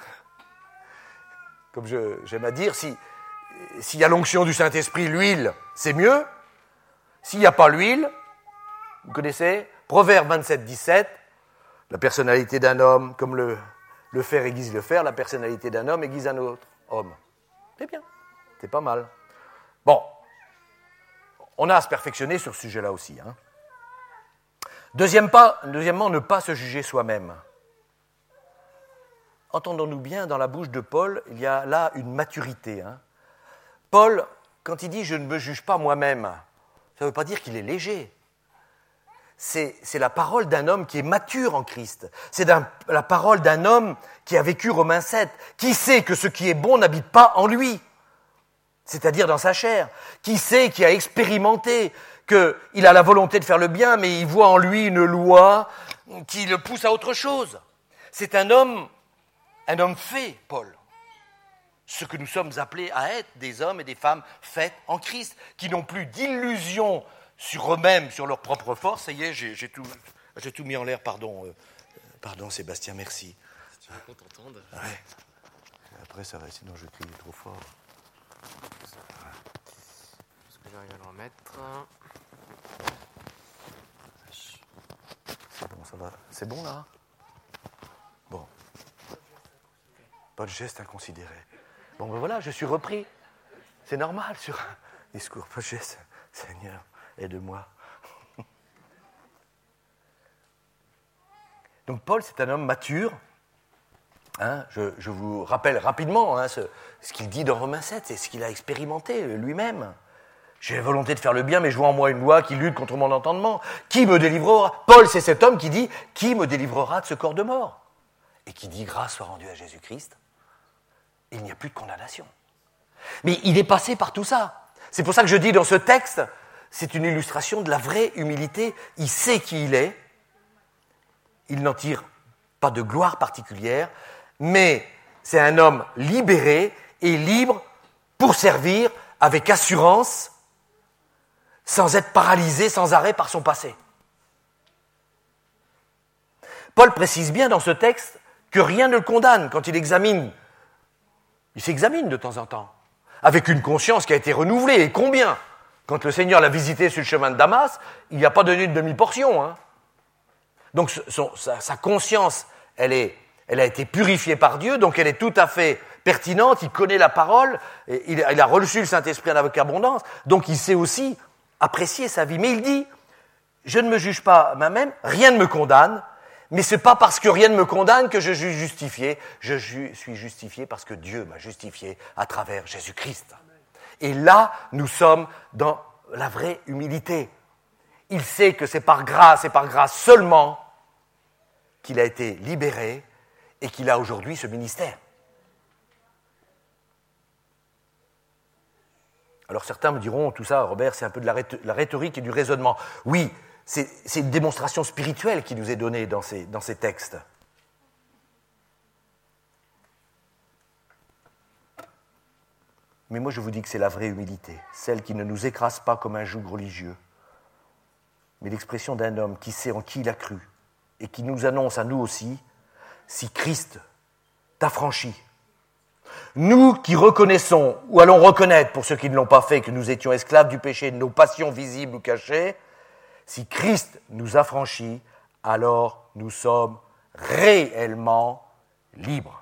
comme je, j'aime à dire, si, s'il y a l'onction du Saint-Esprit, l'huile, c'est mieux. S'il n'y a pas l'huile, vous connaissez, Proverbe vingt-sept, dix-sept, la personnalité d'un homme, comme le, le fer aiguise le fer, la personnalité d'un homme aiguise un autre homme. C'est bien, c'est pas mal. Bon, on a à se perfectionner sur ce sujet-là aussi. Hein. Deuxième pas, deuxièmement, ne pas se juger soi-même. Entendons-nous bien, dans la bouche de Paul, il y a là une maturité. Hein. Paul, quand il dit « je ne me juge pas moi-même », ça ne veut pas dire qu'il est léger. C'est, c'est la parole d'un homme qui est mature en Christ. C'est d'un, la parole d'un homme qui a vécu Romains sept, qui sait que ce qui est bon n'habite pas en lui, c'est-à-dire dans sa chair, qui sait, qui a expérimenté, qu'il a la volonté de faire le bien, mais il voit en lui une loi qui le pousse à autre chose. C'est un homme, un homme fait, Paul. Ce que nous sommes appelés à être, des hommes et des femmes faits en Christ, qui n'ont plus d'illusions sur eux-mêmes, sur leur propre force. Ça y est, j'ai, j'ai, tout, j'ai tout mis en l'air, pardon. Euh, pardon, Sébastien, merci. Si tu veux qu'on t'entende. Ouais. Après, ça va, sinon je crie trop fort. Est-ce que j'arrive à le remettre? C'est bon, ça va. C'est bon, là? Bon. Pas de geste inconsidéré. Bon, ben voilà, je suis repris. C'est normal sur un discours. Pas de geste. Seigneur, aide-moi. Donc Paul, c'est un homme mature. Hein, je, je vous rappelle rapidement hein, ce, ce qu'il dit dans Romains sept, c'est ce qu'il a expérimenté lui-même. J'ai la volonté de faire le bien, mais je vois en moi une loi qui lutte contre mon entendement. Qui me délivrera? Paul, c'est cet homme qui dit « Qui me délivrera de ce corps de mort ?» et qui dit « Grâce soit rendue à Jésus-Christ. » Il n'y a plus de condamnation. Mais il est passé par tout ça. C'est pour ça que je dis dans ce texte, c'est une illustration de la vraie humilité. Il sait qui il est. Il n'en tire pas de gloire particulière, mais c'est un homme libéré et libre pour servir avec assurance, sans être paralysé sans arrêt par son passé. Paul précise bien dans ce texte que rien ne le condamne quand il examine. Il s'examine de temps en temps, avec une conscience qui a été renouvelée. Et combien? Quand le Seigneur l'a visité sur le chemin de Damas, il n'y a pas donné une demi-portion. Hein. Donc son, sa, sa conscience, elle, est, elle a été purifiée par Dieu, donc elle est tout à fait pertinente, il connaît la parole, et il, il a reçu le Saint-Esprit avec abondance, donc il sait aussi apprécier sa vie. Mais il dit, je ne me juge pas moi-même, rien ne me condamne, mais ce n'est pas parce que rien ne me condamne que je suis justifié, je suis justifié parce que Dieu m'a justifié à travers Jésus-Christ. Et là, nous sommes dans la vraie humilité. Il sait que c'est par grâce et par grâce seulement qu'il a été libéré et qu'il a aujourd'hui ce ministère. Alors certains me diront, tout ça, Robert, c'est un peu de la rhétorique et du raisonnement. Oui, c'est, c'est une démonstration spirituelle qui nous est donnée dans ces, dans ces textes. Mais moi je vous dis que c'est la vraie humilité, celle qui ne nous écrase pas comme un joug religieux, mais l'expression d'un homme qui sait en qui il a cru et qui nous annonce à nous aussi, si Christ t'a franchi. Nous qui reconnaissons, ou allons reconnaître pour ceux qui ne l'ont pas fait, que nous étions esclaves du péché, de nos passions visibles ou cachées, si Christ nous a franchis, alors nous sommes réellement libres.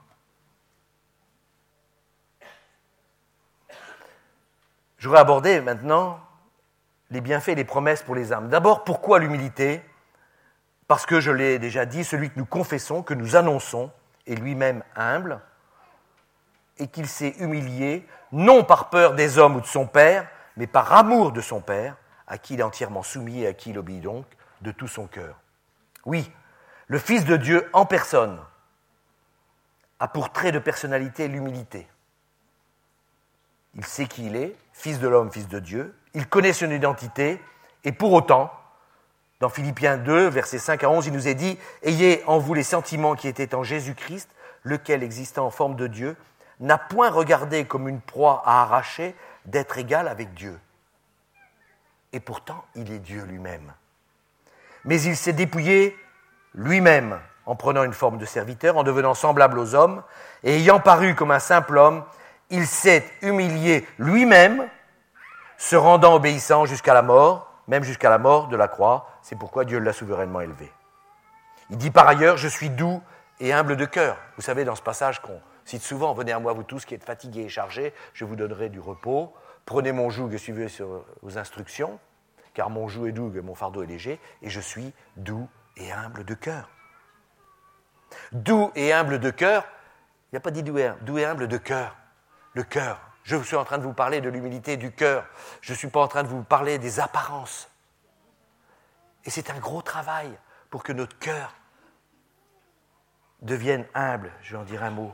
Je voudrais aborder maintenant les bienfaits et les promesses pour les âmes. D'abord, pourquoi l'humilité? Parce que, je l'ai déjà dit, celui que nous confessons, que nous annonçons, est lui-même humble, et qu'il s'est humilié, non par peur des hommes ou de son père, mais par amour de son père, à qui il est entièrement soumis et à qui il obéit donc de tout son cœur. Oui, le Fils de Dieu en personne a pour trait de personnalité l'humilité. Il sait qui il est, Fils de l'homme, Fils de Dieu, il connaît son identité, et pour autant, dans Philippiens deux, versets cinq à onze, il nous est dit « Ayez en vous les sentiments qui étaient en Jésus-Christ, lequel, existant en forme de Dieu, n'a point regardé comme une proie à arracher d'être égal avec Dieu. Et pourtant, il est Dieu lui-même. Mais il s'est dépouillé lui-même en prenant une forme de serviteur, en devenant semblable aux hommes, et ayant paru comme un simple homme, il s'est humilié lui-même, se rendant obéissant jusqu'à la mort, même jusqu'à la mort de la croix. C'est pourquoi Dieu l'a souverainement élevé. Il dit par ailleurs, je suis doux et humble de cœur. Vous savez, dans ce passage qu'on cite souvent, venez à moi vous tous qui êtes fatigués et chargés, je vous donnerai du repos. Prenez mon joug et suivez vos instructions, car mon joug est doux et mon fardeau est léger, et je suis doux et humble de cœur. Doux et humble de cœur, il n'y a pas dit doux et humble, doux et humble de cœur. Le cœur. Je suis en train de vous parler de l'humilité du cœur. Je ne suis pas en train de vous parler des apparences. Et c'est un gros travail pour que notre cœur devienne humble. Je vais en dire un mot.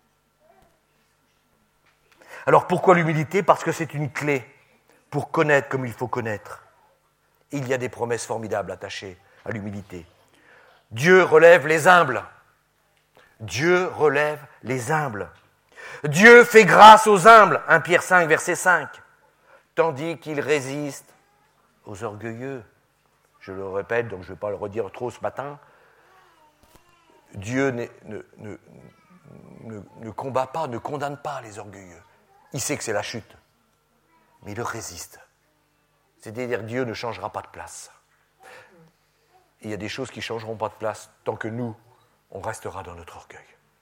Alors pourquoi l'humilité ? Parce que c'est une clé pour connaître comme il faut connaître. Il y a des promesses formidables attachées à l'humilité. Dieu relève les humbles. Dieu relève les humbles. Dieu fait grâce aux humbles, premier Pierre cinq, verset cinq, tandis qu'il résiste aux orgueilleux. Je le répète, donc je ne vais pas le redire trop ce matin. Dieu ne, ne, ne, ne, ne combat pas, ne condamne pas les orgueilleux. Il sait que c'est la chute, mais il le résiste. C'est-à-dire que Dieu ne changera pas de place. Et il y a des choses qui ne changeront pas de place tant que nous, on restera dans notre orgueil.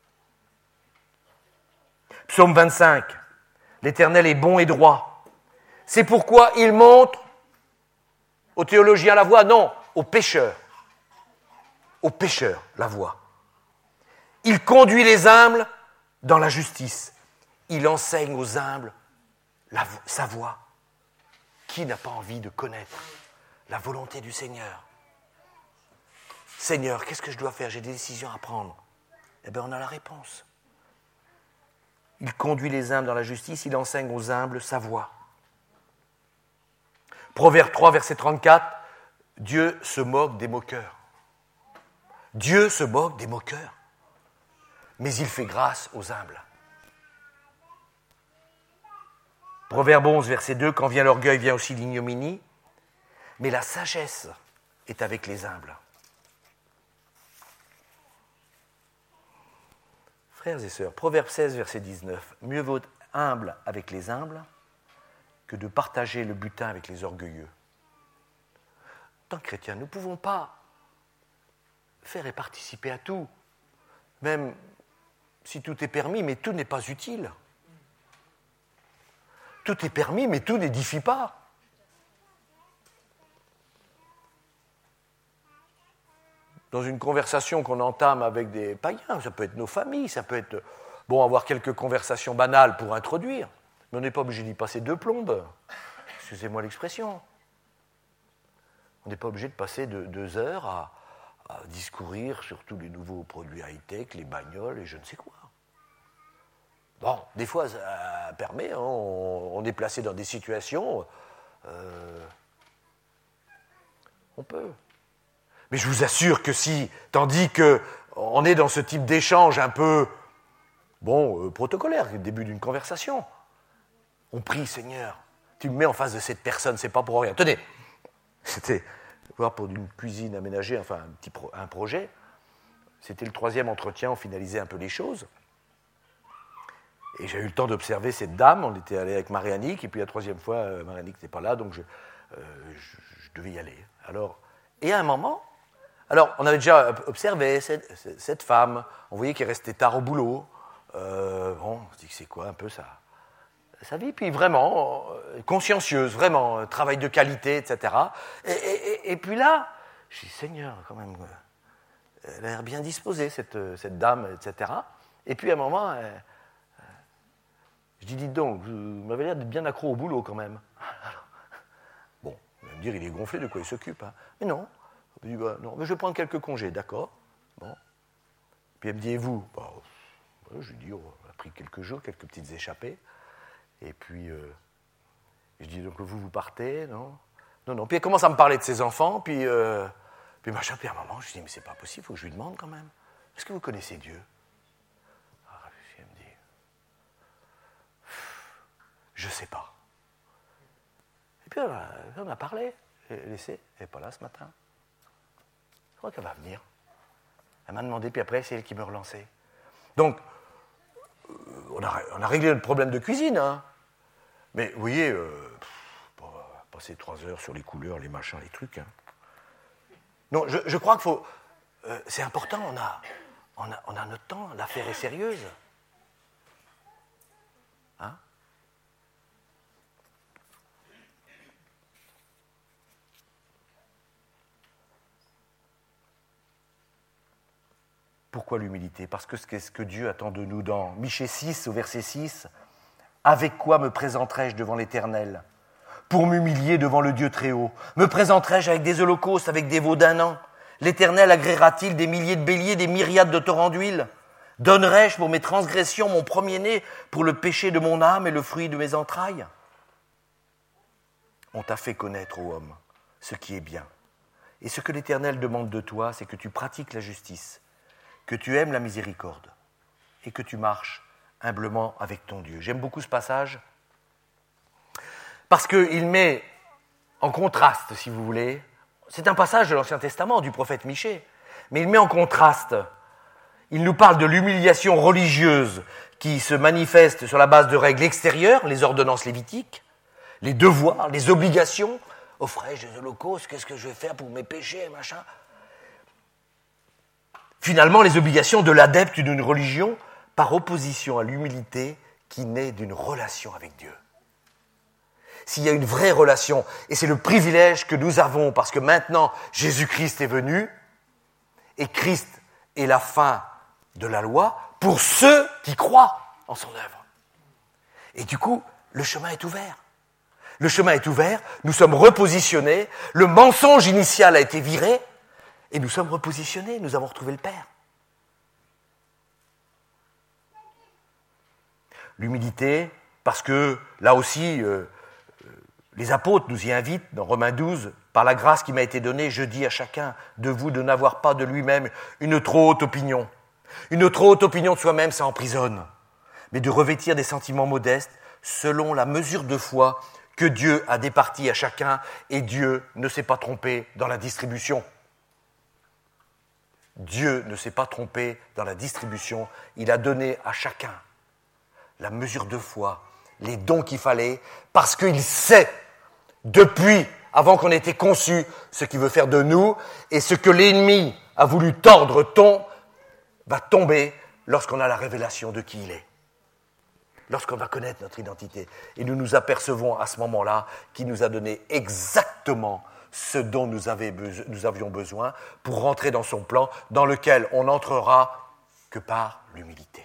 Psaume vingt-cinq. L'Éternel est bon et droit. C'est pourquoi il montre aux théologiens la voie, non, aux pécheurs. Aux pécheurs la voie. Il conduit les humbles dans la justice. Il enseigne aux humbles la, sa voie. Qui n'a pas envie de connaître la volonté du Seigneur ? Seigneur, qu'est-ce que je dois faire ? J'ai des décisions à prendre. Eh bien, on a la réponse. Il conduit les humbles dans la justice, il enseigne aux humbles sa voie. Proverbe trois, verset trente-quatre, Dieu se moque des moqueurs. Dieu se moque des moqueurs, mais il fait grâce aux humbles. Proverbe onze, verset deux, quand vient l'orgueil, vient aussi l'ignominie, mais la sagesse est avec les humbles. Frères et sœurs, Proverbe seize, verset dix-neuf, mieux vaut être humble avec les humbles que de partager le butin avec les orgueilleux. En tant que chrétiens, nous ne pouvons pas faire et participer à tout, même si tout est permis, mais tout n'est pas utile. Tout est permis, mais tout n'édifie pas. Dans une conversation qu'on entame avec des païens, ça peut être nos familles, ça peut être, bon, avoir quelques conversations banales pour introduire, mais on n'est pas obligé d'y passer deux plombes. Excusez-moi l'expression. On n'est pas obligé de passer de, deux heures à, à discourir sur tous les nouveaux produits high-tech, les bagnoles et je ne sais quoi. Bon, des fois, ça permet, hein, on, on est placé dans des situations, euh, on peut. Mais je vous assure que si, tandis qu'on est dans ce type d'échange un peu, bon, euh, protocolaire, le début d'une conversation, on prie, Seigneur, tu me mets en face de cette personne, c'est pas pour rien. Tenez, c'était pour une cuisine aménagée, enfin un petit pro, un projet, c'était le troisième entretien, on finalisait un peu les choses. Et j'ai eu le temps d'observer cette dame, on était allé avec Marie-Annick, et puis la troisième fois, euh, Marie-Annick n'était pas là, donc je, euh, je, je devais y aller. Alors, et à un moment, alors on avait déjà observé cette, cette femme, on voyait qu'elle restait tard au boulot, euh, bon, on se dit que c'est quoi un peu ça, sa vie, puis vraiment, euh, consciencieuse, vraiment, euh, travail de qualité, et cetera. Et, et, et puis là, je dis, Seigneur, quand même, euh, elle a l'air bien disposée, cette, cette dame, et cetera. Et puis à un moment, euh, je dis, dites donc, vous m'avez l'air d'être bien accro au boulot quand même. Alors, bon, il va me dire, il est gonflé, de quoi il s'occupe. Hein. Mais non, je dis, bah, non, mais je vais prendre quelques congés, d'accord. Bon. Puis elle me dit, et vous bah, je lui dis, on a pris quelques jours, quelques petites échappées. Et puis, euh, je dis, donc vous, vous partez, non Non, non. Puis elle commence à me parler de ses enfants, puis, euh, puis machin, puis à un moment, je dis, mais c'est pas possible, il faut que je lui demande quand même. Est-ce que vous connaissez Dieu? Alors, elle me dit, je sais pas. Et puis, on a parlé, elle laissé, elle n'est pas là ce matin. Je crois qu'elle va venir. Elle m'a demandé, puis après, c'est elle qui me relançait. Donc, on a, on a réglé le problème de cuisine, hein. Mais vous voyez, euh, passer trois heures sur les couleurs, les machins, les trucs. Hein. Non, je, je crois qu'il faut... Euh, c'est important, on a, on, a, on a notre temps, l'affaire est sérieuse. Hein? Pourquoi l'humilité? Parce que c'est ce que Dieu attend de nous dans Michée six, au verset six. « Avec quoi me présenterai-je devant l'Éternel ? Pour m'humilier devant le Dieu Très-Haut. Me présenterai-je avec des holocaustes, avec des veaux d'un an? L'Éternel agréera-t-il des milliers de béliers, des myriades de torrents d'huile? Donnerai-je pour mes transgressions mon premier-né, pour le péché de mon âme et le fruit de mes entrailles? On t'a fait connaître, ô homme, ce qui est bien. Et ce que l'Éternel demande de toi, c'est que tu pratiques la justice, que tu aimes la miséricorde et que tu marches humblement avec ton Dieu. » J'aime beaucoup ce passage parce qu'il met en contraste, si vous voulez, c'est un passage de l'Ancien Testament, du prophète Michée, mais il met en contraste, il nous parle de l'humiliation religieuse qui se manifeste sur la base de règles extérieures, les ordonnances lévitiques, les devoirs, les obligations, offrais-je des holocaustes, qu'est-ce que je vais faire pour mes péchés, machin. Finalement, les obligations de l'adepte d'une religion par opposition à l'humilité qui naît d'une relation avec Dieu. S'il y a une vraie relation, et c'est le privilège que nous avons, parce que maintenant Jésus-Christ est venu, et Christ est la fin de la loi, pour ceux qui croient en son œuvre. Et du coup, le chemin est ouvert. Le chemin est ouvert, nous sommes repositionnés, le mensonge initial a été viré, et nous sommes repositionnés, nous avons retrouvé le Père. L'humilité, parce que là aussi, euh, les apôtres nous y invitent dans Romains douze, par la grâce qui m'a été donnée, je dis à chacun de vous de n'avoir pas de lui-même une trop haute opinion. Une trop haute opinion de soi-même, ça emprisonne, mais de revêtir des sentiments modestes selon la mesure de foi que Dieu a départie à chacun, et Dieu ne s'est pas trompé dans la distribution. Dieu ne s'est pas trompé dans la distribution, il a donné à chacun la mesure de foi, les dons qu'il fallait, parce qu'il sait, depuis, avant qu'on ait été conçus, ce qu'il veut faire de nous, et ce que l'ennemi a voulu tordre ton, va tomber lorsqu'on a la révélation de qui il est, lorsqu'on va connaître notre identité. Et nous nous apercevons à ce moment-là qu'il nous a donné exactement ce dont nous, avait, nous avions besoin pour rentrer dans son plan, dans lequel on n'entrera que par l'humilité.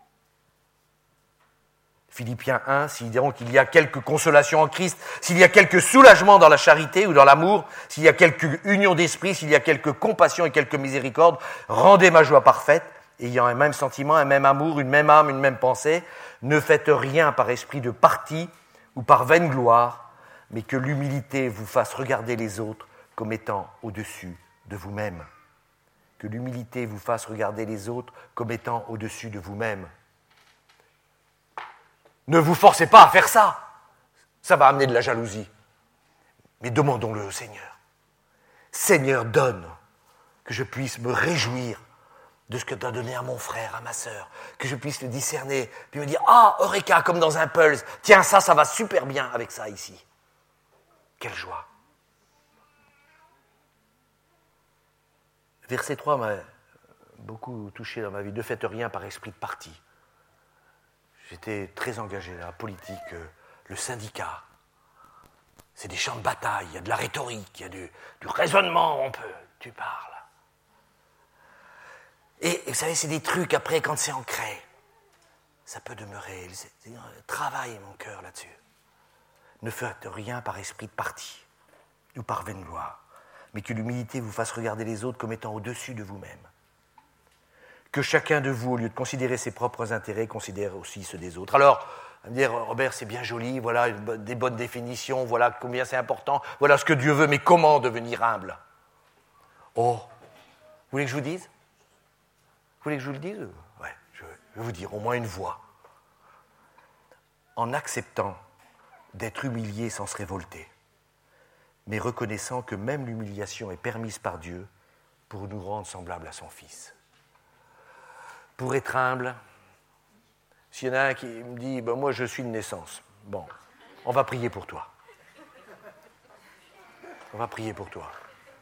Philippiens un, s'ils diront qu'il y a quelque consolation en Christ, s'il y a quelque soulagement dans la charité ou dans l'amour, s'il y a quelque union d'esprit, s'il y a quelque compassion et quelque miséricorde, rendez ma joie parfaite, ayant un même sentiment, un même amour, une même âme, une même pensée. Ne faites rien par esprit de parti ou par vaine gloire, mais que l'humilité vous fasse regarder les autres comme étant au-dessus de vous-même. Que l'humilité vous fasse regarder les autres comme étant au-dessus de vous-même. Ne vous forcez pas à faire ça. Ça va amener de la jalousie. Mais demandons-le au Seigneur. Seigneur, donne que je puisse me réjouir de ce que tu as donné à mon frère, à ma sœur, que je puisse le discerner, puis me dire, ah, Eureka, comme dans un Pulse, tiens, ça, ça va super bien avec ça ici. Quelle joie. Verset trois m'a beaucoup touché dans ma vie. Ne faites rien par esprit de parti. J'étais très engagé dans la politique, le syndicat. C'est des champs de bataille, il y a de la rhétorique, il y a du, du raisonnement, on peut, tu parles. Et, et vous savez, c'est des trucs, après, quand c'est ancré, ça peut demeurer. C'est, c'est, travaille mon cœur là-dessus. Ne faites rien par esprit de parti ou par vaine gloire, mais que l'humilité vous fasse regarder les autres comme étant au-dessus de vous-même. Que chacun de vous, au lieu de considérer ses propres intérêts, considère aussi ceux des autres. Alors, à me dire, Robert, c'est bien joli, voilà des bonnes définitions, voilà combien c'est important, voilà ce que Dieu veut, mais comment devenir humble? Oh, vous voulez que je vous dise? Vous voulez que je vous le dise? Ouais, je vais vous dire, au moins une voix. En acceptant d'être humilié sans se révolter, mais reconnaissant que même l'humiliation est permise par Dieu pour nous rendre semblables à son Fils. Pour être humble, s'il y en a un qui me dit ben, « moi je suis de naissance », bon, on va prier pour toi. On va prier pour toi.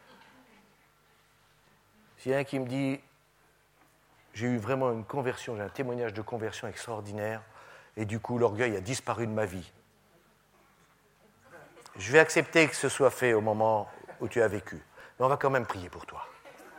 S'il y a un qui me dit, j'ai eu vraiment une conversion, j'ai un témoignage de conversion extraordinaire, et du coup l'orgueil a disparu de ma vie. Je vais accepter que ce soit fait au moment où tu as vécu, mais on va quand même prier pour toi.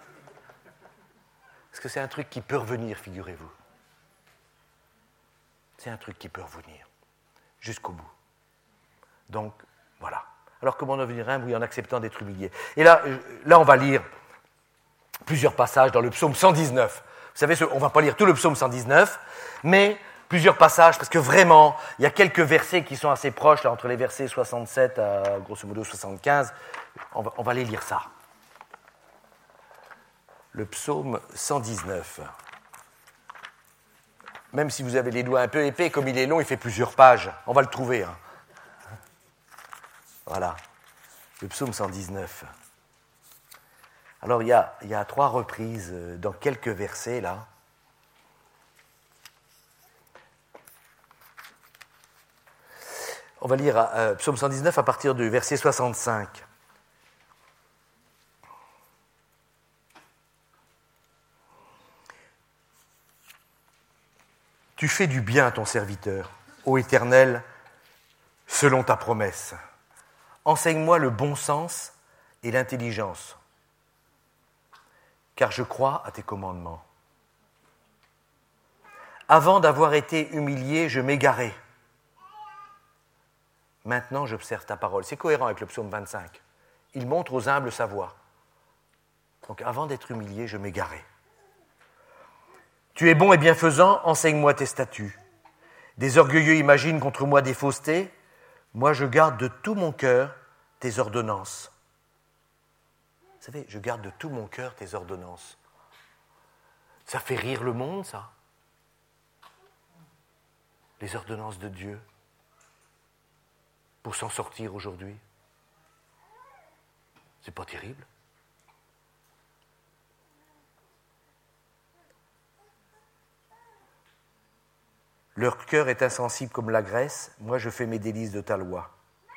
Parce que c'est un truc qui peut revenir, figurez-vous. C'est un truc qui peut revenir, jusqu'au bout. Donc, voilà. Alors comment devenir humble? Oui, en acceptant d'être humilié. Et là, là, on va lire plusieurs passages dans le psaume cent dix-neuf. Vous savez, on ne va pas lire tout le psaume cent dix-neuf, mais plusieurs passages, parce que vraiment, il y a quelques versets qui sont assez proches, là, entre les versets soixante-sept à, grosso modo, soixante-quinze. On va, on va aller lire ça. Le psaume cent dix-neuf. Même si vous avez les doigts un peu épais, comme il est long, il fait plusieurs pages. On va le trouver. Hein. Voilà. Le psaume cent dix-neuf. Alors, il y a, il y a trois reprises dans quelques versets, là. On va lire euh, psaume cent dix-neuf à partir du verset soixante-cinq. Tu fais du bien à ton serviteur, ô Éternel, selon ta promesse. Enseigne-moi le bon sens et l'intelligence, car je crois à tes commandements. Avant d'avoir été humilié, je m'égarais. Maintenant, j'observe ta parole. C'est cohérent avec le psaume vingt-cinq. Il montre aux humbles sa voie. Donc, avant d'être humilié, je m'égarais. Tu es bon et bienfaisant, enseigne-moi tes statuts. Des orgueilleux imaginent contre moi des faussetés. Moi, je garde de tout mon cœur tes ordonnances. Vous savez, je garde de tout mon cœur tes ordonnances. Ça fait rire le monde, ça. Les ordonnances de Dieu. Pour s'en sortir aujourd'hui. C'est pas terrible. Leur cœur est insensible comme la graisse, moi je fais mes délices de ta loi.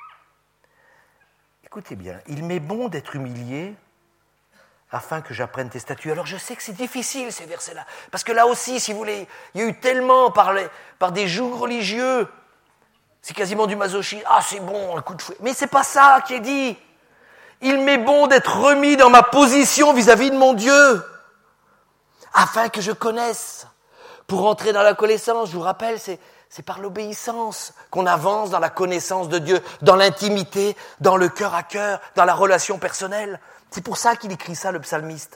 Écoutez bien, il m'est bon d'être humilié afin que j'apprenne tes statuts. Alors je sais que c'est difficile ces versets-là, parce que là aussi, si vous voulez, il y a eu tellement par, les, par des jougs religieux, c'est quasiment du masochisme. Ah, c'est bon, un coup de fouet. Mais c'est pas ça qui est dit. Il m'est bon d'être remis dans ma position vis-à-vis de mon Dieu, afin que je connaisse. Pour entrer dans la connaissance, je vous rappelle, c'est, c'est par l'obéissance qu'on avance dans la connaissance de Dieu, dans l'intimité, dans le cœur à cœur, dans la relation personnelle. C'est pour ça qu'il écrit ça, le psalmiste.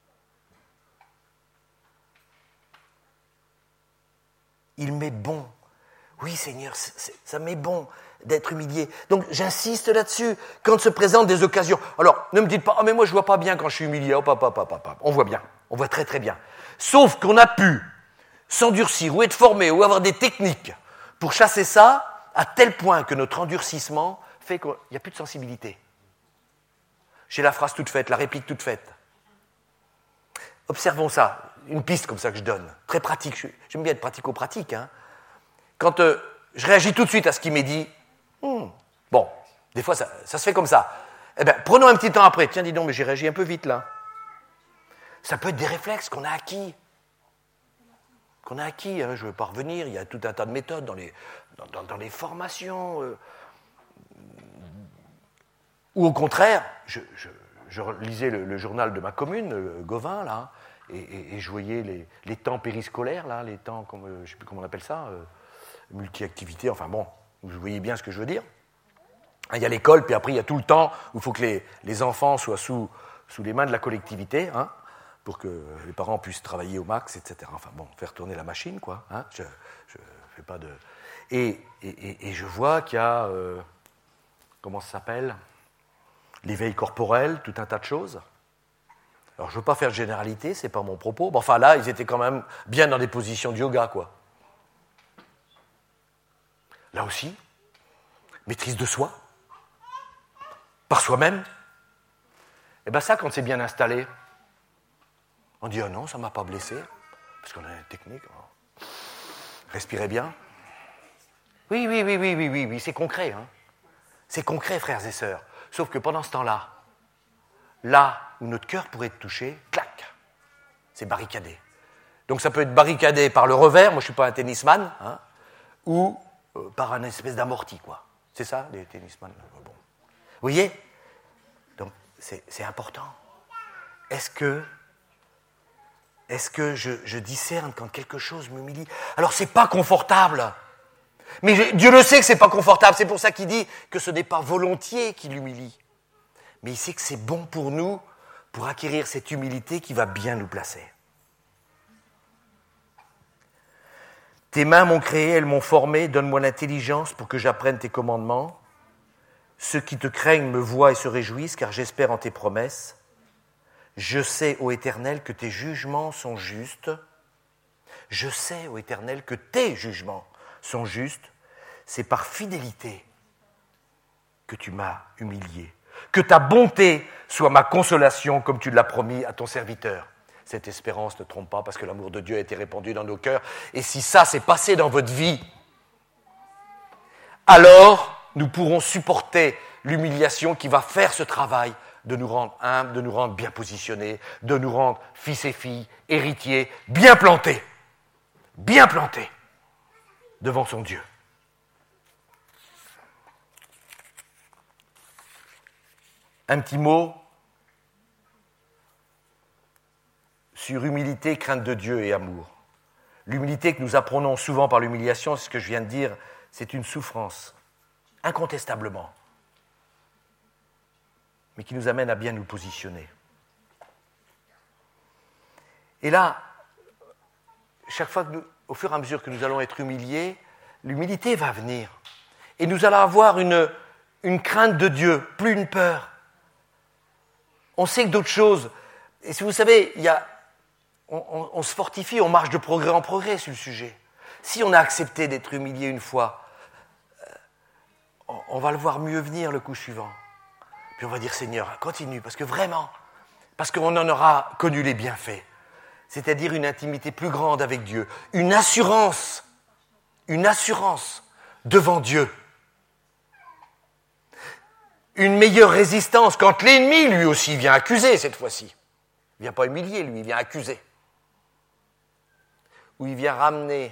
Il m'est bon. Oui, Seigneur, c'est, c'est, ça m'est bon d'être humilié. Donc, j'insiste là-dessus. Quand se présentent des occasions. Alors, ne me dites pas, ah, oh, mais moi, je vois pas bien quand je suis humilié. Oh, papa, papa, papa. On voit bien. On voit très, très bien. Sauf qu'on a pu s'endurcir ou être formé ou avoir des techniques pour chasser ça à tel point que notre endurcissement fait qu'il n'y a plus de sensibilité. J'ai la phrase toute faite, la réplique toute faite. Observons ça. Une piste comme ça que je donne. Très pratique. J'aime bien être pratico-pratique, hein. Quand euh, je réagis tout de suite à ce qui m'est dit, hmm, bon, des fois ça, ça se fait comme ça. Eh bien, prenons un petit temps après. Tiens, dis donc, mais j'ai réagi un peu vite là. Ça peut être des réflexes qu'on a acquis. Qu'on a acquis, hein, je ne veux pas revenir, il y a tout un tas de méthodes dans les, dans, dans, dans les formations. Euh, ou au contraire, je, je, je lisais le, le journal de ma commune, le Gauvin, là, et, et, et je voyais les, les temps périscolaires, là, les temps, comme, je ne sais plus comment on appelle ça, euh, multi-activité, enfin bon, vous voyez bien ce que je veux dire. Il y a l'école, puis après il y a tout le temps où il faut que les, les enfants soient sous, sous les mains de la collectivité, hein, pour que les parents puissent travailler au max, et cetera. Enfin bon, faire tourner la machine, quoi. Hein, je ne fais pas de... Et, et, et je vois qu'il y a, euh, comment ça s'appelle, l'éveil corporel, tout un tas de choses. Alors je ne veux pas faire de généralité, ce n'est pas mon propos. Bon, enfin là, ils étaient quand même bien dans des positions de yoga, quoi. Là aussi, maîtrise de soi, par soi-même. Et bien ça, quand c'est bien installé, on dit « Ah non, ça ne m'a pas blessé », parce qu'on a une technique. Respirez bien. Oui, oui, oui, oui, oui, oui, oui, c'est concret. Hein. C'est concret, frères et sœurs. Sauf que pendant ce temps-là, là où notre cœur pourrait être touché, clac, c'est barricadé. Donc ça peut être barricadé par le revers, moi je ne suis pas un tennisman, hein, ou euh, par une espèce d'amorti, quoi. C'est ça, les tennisman. Bon. Vous voyez? Donc c'est, c'est important. Est-ce que, est-ce que je, je discerne quand quelque chose m'humilie? Alors c'est pas confortable. Mais je, Dieu le sait que c'est pas confortable. C'est pour ça qu'il dit que ce n'est pas volontiers qu'il humilie. Mais il sait que c'est bon pour nous, pour acquérir cette humilité qui va bien nous placer. Tes mains m'ont créé, elles m'ont formé, donne-moi l'intelligence pour que j'apprenne tes commandements. Ceux qui te craignent me voient et se réjouissent, car j'espère en tes promesses. Je sais, ô Éternel, que tes jugements sont justes. Je sais, ô Éternel, que tes jugements sont justes. C'est par fidélité que tu m'as humilié. Que ta bonté soit ma consolation, comme tu l'as promis à ton serviteur. Cette espérance ne trompe pas, parce que l'amour de Dieu a été répandu dans nos cœurs. Et si ça s'est passé dans votre vie, alors nous pourrons supporter l'humiliation qui va faire ce travail de nous rendre humbles, de nous rendre bien positionnés, de nous rendre fils et filles, héritiers, bien plantés, bien plantés devant son Dieu. Un petit mot sur humilité, crainte de Dieu et amour. L'humilité que nous apprenons souvent par l'humiliation, c'est ce que je viens de dire, c'est une souffrance, incontestablement, mais qui nous amène à bien nous positionner. Et là, chaque fois que nous, au fur et à mesure que nous allons être humiliés, l'humilité va venir. Et nous allons avoir une, une crainte de Dieu, plus une peur. On sait que d'autres choses, et si vous savez, il y a, on, on, on se fortifie, on marche de progrès en progrès sur le sujet. Si on a accepté d'être humilié une fois, euh, on, on va le voir mieux venir le coup suivant. Puis on va dire, Seigneur, continue, parce que vraiment, parce qu'on en aura connu les bienfaits. C'est-à-dire une intimité plus grande avec Dieu, une assurance, une assurance devant Dieu. Une meilleure résistance quand l'ennemi, lui aussi, vient accuser cette fois-ci. Il ne vient pas humilier, lui, il vient accuser. Ou il vient ramener,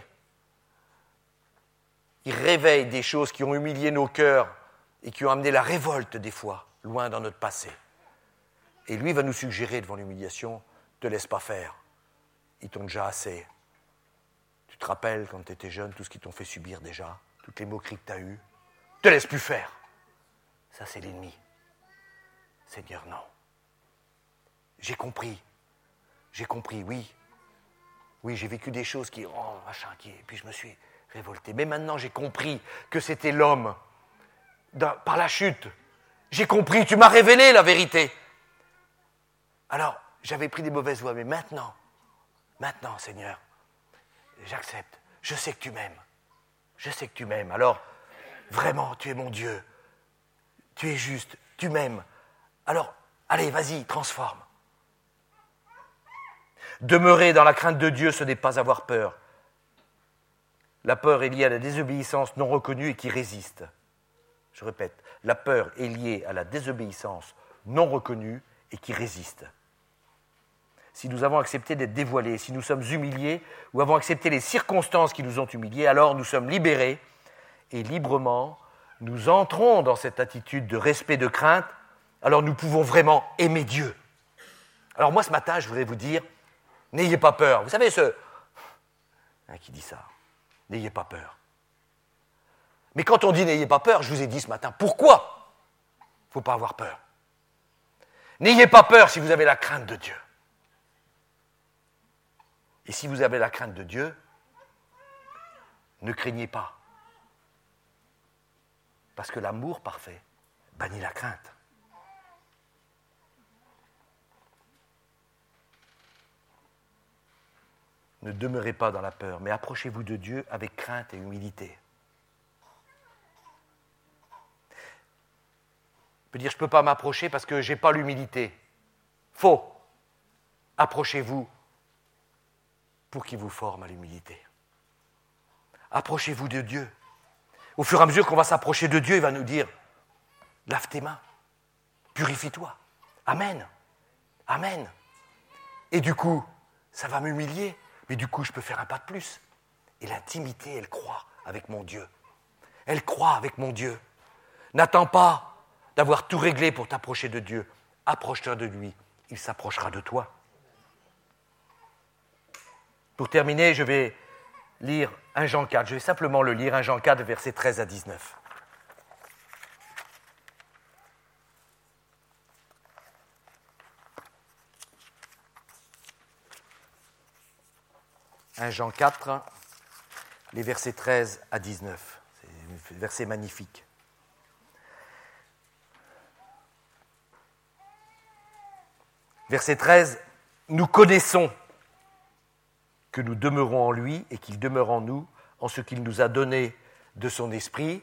il réveille des choses qui ont humilié nos cœurs et qui ont amené la révolte des fois, loin dans notre passé. Et lui va nous suggérer devant l'humiliation, ne te laisse pas faire. Ils t'ont déjà assez. Tu te rappelles quand tu étais jeune, tout ce qu'ils t'ont fait subir déjà, toutes les moqueries que tu as eues. Ne te laisse plus faire. Ça, c'est l'ennemi. Seigneur, non. J'ai compris. J'ai compris, oui. Oui, j'ai vécu des choses qui... Oh, machin, qui... Et puis je me suis révolté. Mais maintenant, j'ai compris que c'était l'homme par la chute. J'ai compris, tu m'as révélé la vérité. Alors, j'avais pris des mauvaises voies, mais maintenant, maintenant, Seigneur, j'accepte. Je sais que tu m'aimes. Je sais que tu m'aimes. Alors, vraiment, tu es mon Dieu. Tu es juste, tu m'aimes. Alors, allez, vas-y, transforme. Demeurer dans la crainte de Dieu, ce n'est pas avoir peur. La peur est liée à la désobéissance non reconnue et qui résiste. Je répète, la peur est liée à la désobéissance non reconnue et qui résiste. Si nous avons accepté d'être dévoilés, si nous sommes humiliés ou avons accepté les circonstances qui nous ont humiliés, alors nous sommes libérés et librement, nous entrons dans cette attitude de respect, de crainte, alors nous pouvons vraiment aimer Dieu. Alors moi, ce matin, je voudrais vous dire, n'ayez pas peur. Vous savez, ce... Hein, qui dit ça? N'ayez pas peur. Mais quand on dit n'ayez pas peur, je vous ai dit ce matin, pourquoi il ne faut pas avoir peur? N'ayez pas peur si vous avez la crainte de Dieu. Et si vous avez la crainte de Dieu, ne craignez pas. Parce que l'amour parfait bannit la crainte. Ne demeurez pas dans la peur, mais approchez-vous de Dieu avec crainte et humilité. On peut dire, je ne peux pas m'approcher parce que je n'ai pas l'humilité. Faux. Approchez-vous pour qu'il vous forme à l'humilité. Approchez-vous de Dieu. Au fur et à mesure qu'on va s'approcher de Dieu, il va nous dire, lave tes mains. Purifie-toi. Amen. Amen. Et du coup, ça va m'humilier, mais du coup, je peux faire un pas de plus. Et l'intimité, elle croît avec mon Dieu. Elle croît avec mon Dieu. N'attends pas d'avoir tout réglé pour t'approcher de Dieu. Approche-toi de lui, il s'approchera de toi. Pour terminer, je vais lire un Jean quatre. Je vais simplement le lire, un Jean quatre, versets treize à dix-neuf. un Jean quatre, les versets treize à dix-neuf. C'est un verset magnifique. Verset treize, « Nous connaissons que nous demeurons en lui et qu'il demeure en nous, en ce qu'il nous a donné de son esprit.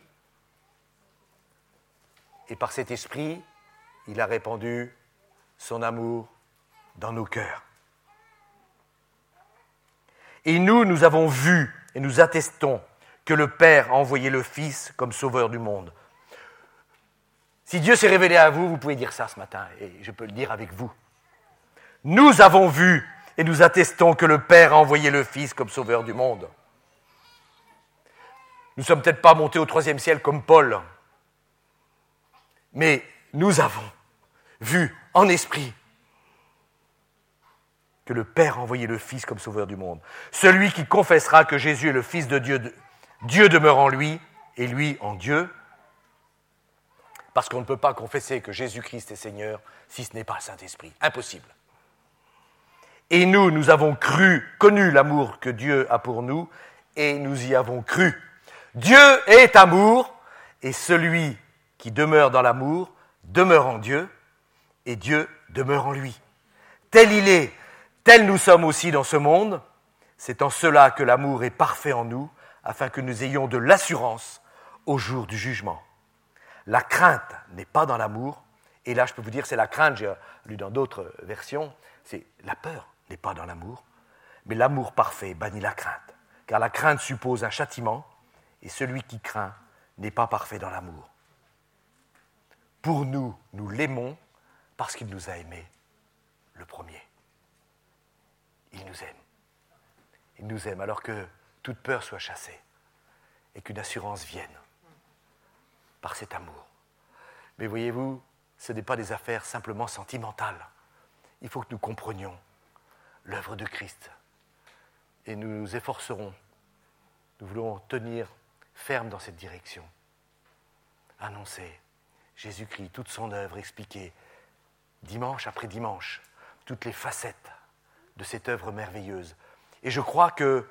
Et par cet esprit, il a répandu son amour dans nos cœurs. Et nous, nous avons vu et nous attestons que le Père a envoyé le Fils comme sauveur du monde. » Si Dieu s'est révélé à vous, vous pouvez dire ça ce matin, et je peux le dire avec vous. Nous avons vu et nous attestons que le Père a envoyé le Fils comme sauveur du monde. Nous ne sommes peut-être pas montés au troisième ciel comme Paul, mais nous avons vu en esprit que le Père a envoyé le Fils comme sauveur du monde. Celui qui confessera que Jésus est le Fils de Dieu, Dieu demeure en lui et lui en Dieu, parce qu'on ne peut pas confesser que Jésus-Christ est Seigneur si ce n'est pas le Saint-Esprit. Impossible. Et nous, nous avons cru, connu l'amour que Dieu a pour nous, et nous y avons cru. Dieu est amour, et celui qui demeure dans l'amour demeure en Dieu, et Dieu demeure en lui. Tel il est, tel nous sommes aussi dans ce monde. C'est en cela que l'amour est parfait en nous, afin que nous ayons de l'assurance au jour du jugement. La crainte n'est pas dans l'amour, et là je peux vous dire c'est la crainte, j'ai lu dans d'autres versions, c'est la peur n'est pas dans l'amour, mais l'amour parfait bannit la crainte, car la crainte suppose un châtiment, et celui qui craint n'est pas parfait dans l'amour. Pour nous, nous l'aimons parce qu'il nous a aimés le premier. Il nous aime. Il nous aime alors que toute peur soit chassée et qu'une assurance vienne par cet amour. Mais voyez-vous, ce n'est pas des affaires simplement sentimentales. Il faut que nous comprenions l'œuvre de Christ. Et nous nous efforcerons, nous voulons tenir ferme dans cette direction. Annoncer Jésus-Christ, toute son œuvre, expliquer dimanche après dimanche toutes les facettes de cette œuvre merveilleuse. Et je crois que,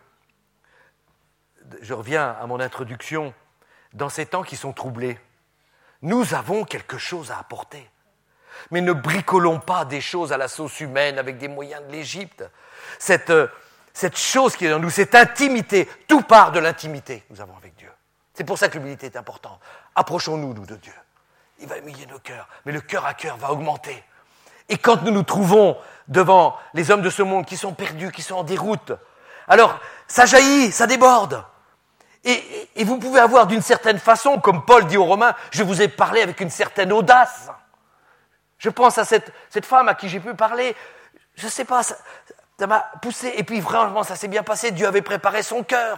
je reviens à mon introduction, dans ces temps qui sont troublés, nous avons quelque chose à apporter. Mais ne bricolons pas des choses à la sauce humaine avec des moyens de l'Égypte. Cette, cette chose qui est en nous, cette intimité, tout part de l'intimité que nous avons avec Dieu. C'est pour ça que l'humilité est importante. Approchons-nous, nous, de Dieu. Il va humilier nos cœurs, mais le cœur à cœur va augmenter. Et quand nous nous trouvons devant les hommes de ce monde qui sont perdus, qui sont en déroute, alors ça jaillit, ça déborde. Et, et, et vous pouvez avoir d'une certaine façon, comme Paul dit aux Romains, je vous ai parlé avec une certaine audace. Je pense à cette, cette femme à qui j'ai pu parler, je ne sais pas, ça, ça m'a poussé, et puis vraiment ça s'est bien passé, Dieu avait préparé son cœur.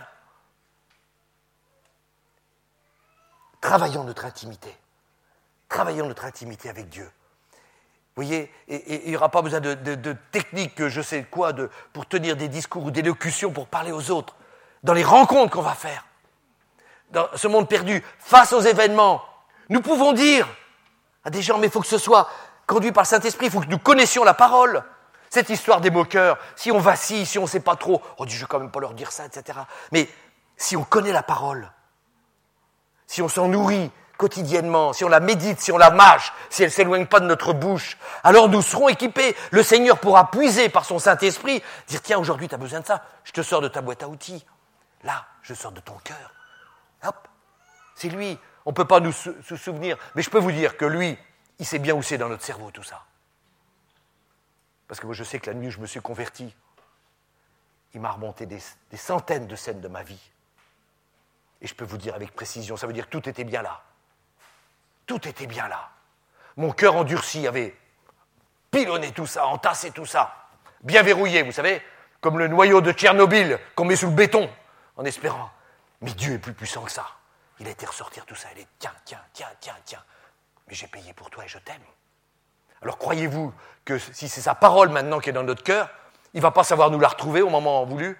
Travaillons notre intimité. Travaillons notre intimité avec Dieu. Vous voyez, et, et il n'y aura pas besoin de, de, de techniques, je sais quoi, de, pour tenir des discours ou d'élocutions pour parler aux autres. Dans les rencontres qu'on va faire, dans ce monde perdu, face aux événements, nous pouvons dire à des gens, mais il faut que ce soit conduit par le Saint-Esprit, il faut que nous connaissions la parole. Cette histoire des moqueurs, si on vacille, si on ne sait pas trop, on dit, je ne vais quand même pas leur dire ça, et cetera. Mais si on connaît la parole, si on s'en nourrit quotidiennement, si on la médite, si on la mâche, si elle ne s'éloigne pas de notre bouche, alors nous serons équipés. Le Seigneur pourra puiser par son Saint-Esprit, dire, tiens, aujourd'hui tu as besoin de ça, je te sors de ta boîte à outils. Là, je sors de ton cœur. Hop, c'est lui. On ne peut pas nous se souvenir, mais je peux vous dire que lui, il sait bien où c'est dans notre cerveau tout ça. Parce que moi je sais que la nuit où je me suis converti, il m'a remonté des, des centaines de scènes de ma vie. Et je peux vous dire avec précision, ça veut dire que tout était bien là. Tout était bien là. Mon cœur endurci avait pilonné tout ça, entassé tout ça, bien verrouillé, vous savez, comme le noyau de Tchernobyl qu'on met sous le béton, en espérant. Mais Dieu est plus puissant que ça. Il a été ressortir tout ça. Il est tiens, tiens, tiens, tiens, tiens. Mais j'ai payé pour toi et je t'aime. Alors croyez-vous que si c'est sa parole maintenant qui est dans notre cœur, il ne va pas savoir nous la retrouver au moment voulu?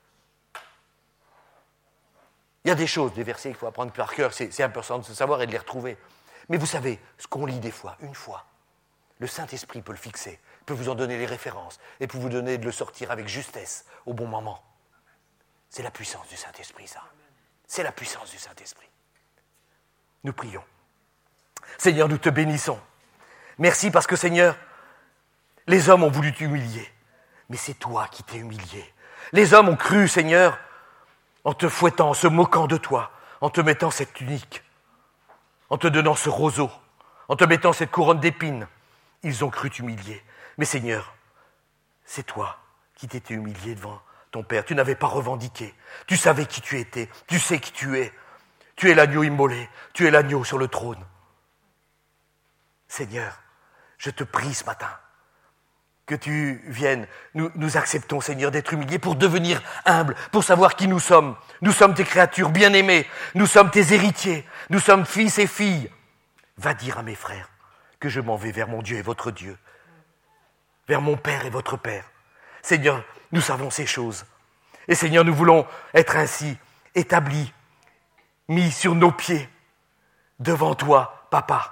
Il y a des choses, des versets qu'il faut apprendre par cœur, c'est, c'est important de se savoir et de les retrouver. Mais vous savez, ce qu'on lit des fois, une fois, le Saint-Esprit peut le fixer, peut vous en donner les références et peut vous donner de le sortir avec justesse au bon moment. C'est la puissance du Saint-Esprit, ça. C'est la puissance du Saint-Esprit. Nous prions. Seigneur, nous te bénissons. Merci parce que, Seigneur, les hommes ont voulu t'humilier, mais c'est toi qui t'es humilié. Les hommes ont cru, Seigneur, en te fouettant, en se moquant de toi, en te mettant cette tunique, en te donnant ce roseau, en te mettant cette couronne d'épines. Ils ont cru t'humilier. Mais Seigneur, c'est toi qui t'étais humilié devant ton Père. Tu n'avais pas revendiqué. Tu savais qui tu étais. Tu sais qui tu es. Tu es l'agneau immolé. Tu es l'agneau sur le trône. Seigneur, je te prie ce matin que tu viennes. Nous, nous acceptons, Seigneur, d'être humiliés pour devenir humbles, pour savoir qui nous sommes. Nous sommes tes créatures bien-aimées. Nous sommes tes héritiers. Nous sommes fils et filles. Va dire à mes frères que je m'en vais vers mon Dieu et votre Dieu, vers mon Père et votre Père. Seigneur, nous savons ces choses. Et Seigneur, nous voulons être ainsi établis, mis sur nos pieds, devant toi, Papa.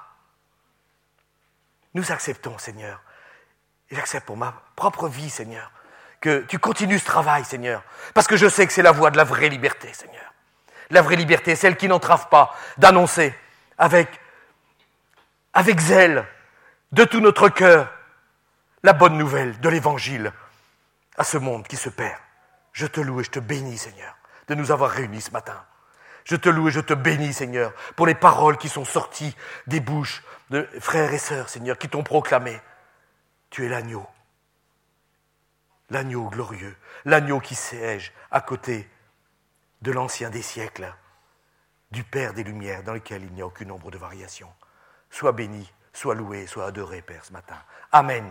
Nous acceptons, Seigneur, et j'accepte pour ma propre vie, Seigneur, que tu continues ce travail, Seigneur, parce que je sais que c'est la voie de la vraie liberté, Seigneur. La vraie liberté, celle qui n'entrave pas d'annoncer avec, avec zèle, de tout notre cœur, la bonne nouvelle de l'Évangile à ce monde qui se perd. Je te loue et je te bénis, Seigneur, de nous avoir réunis ce matin. Je te loue et je te bénis, Seigneur, pour les paroles qui sont sorties des bouches de frères et sœurs, Seigneur, qui t'ont proclamé. Tu es l'agneau, l'agneau glorieux, l'agneau qui siège à côté de l'ancien des siècles, du Père des Lumières, dans lequel il n'y a aucune ombre de variation. Sois béni, sois loué, sois adoré, Père, ce matin. Amen.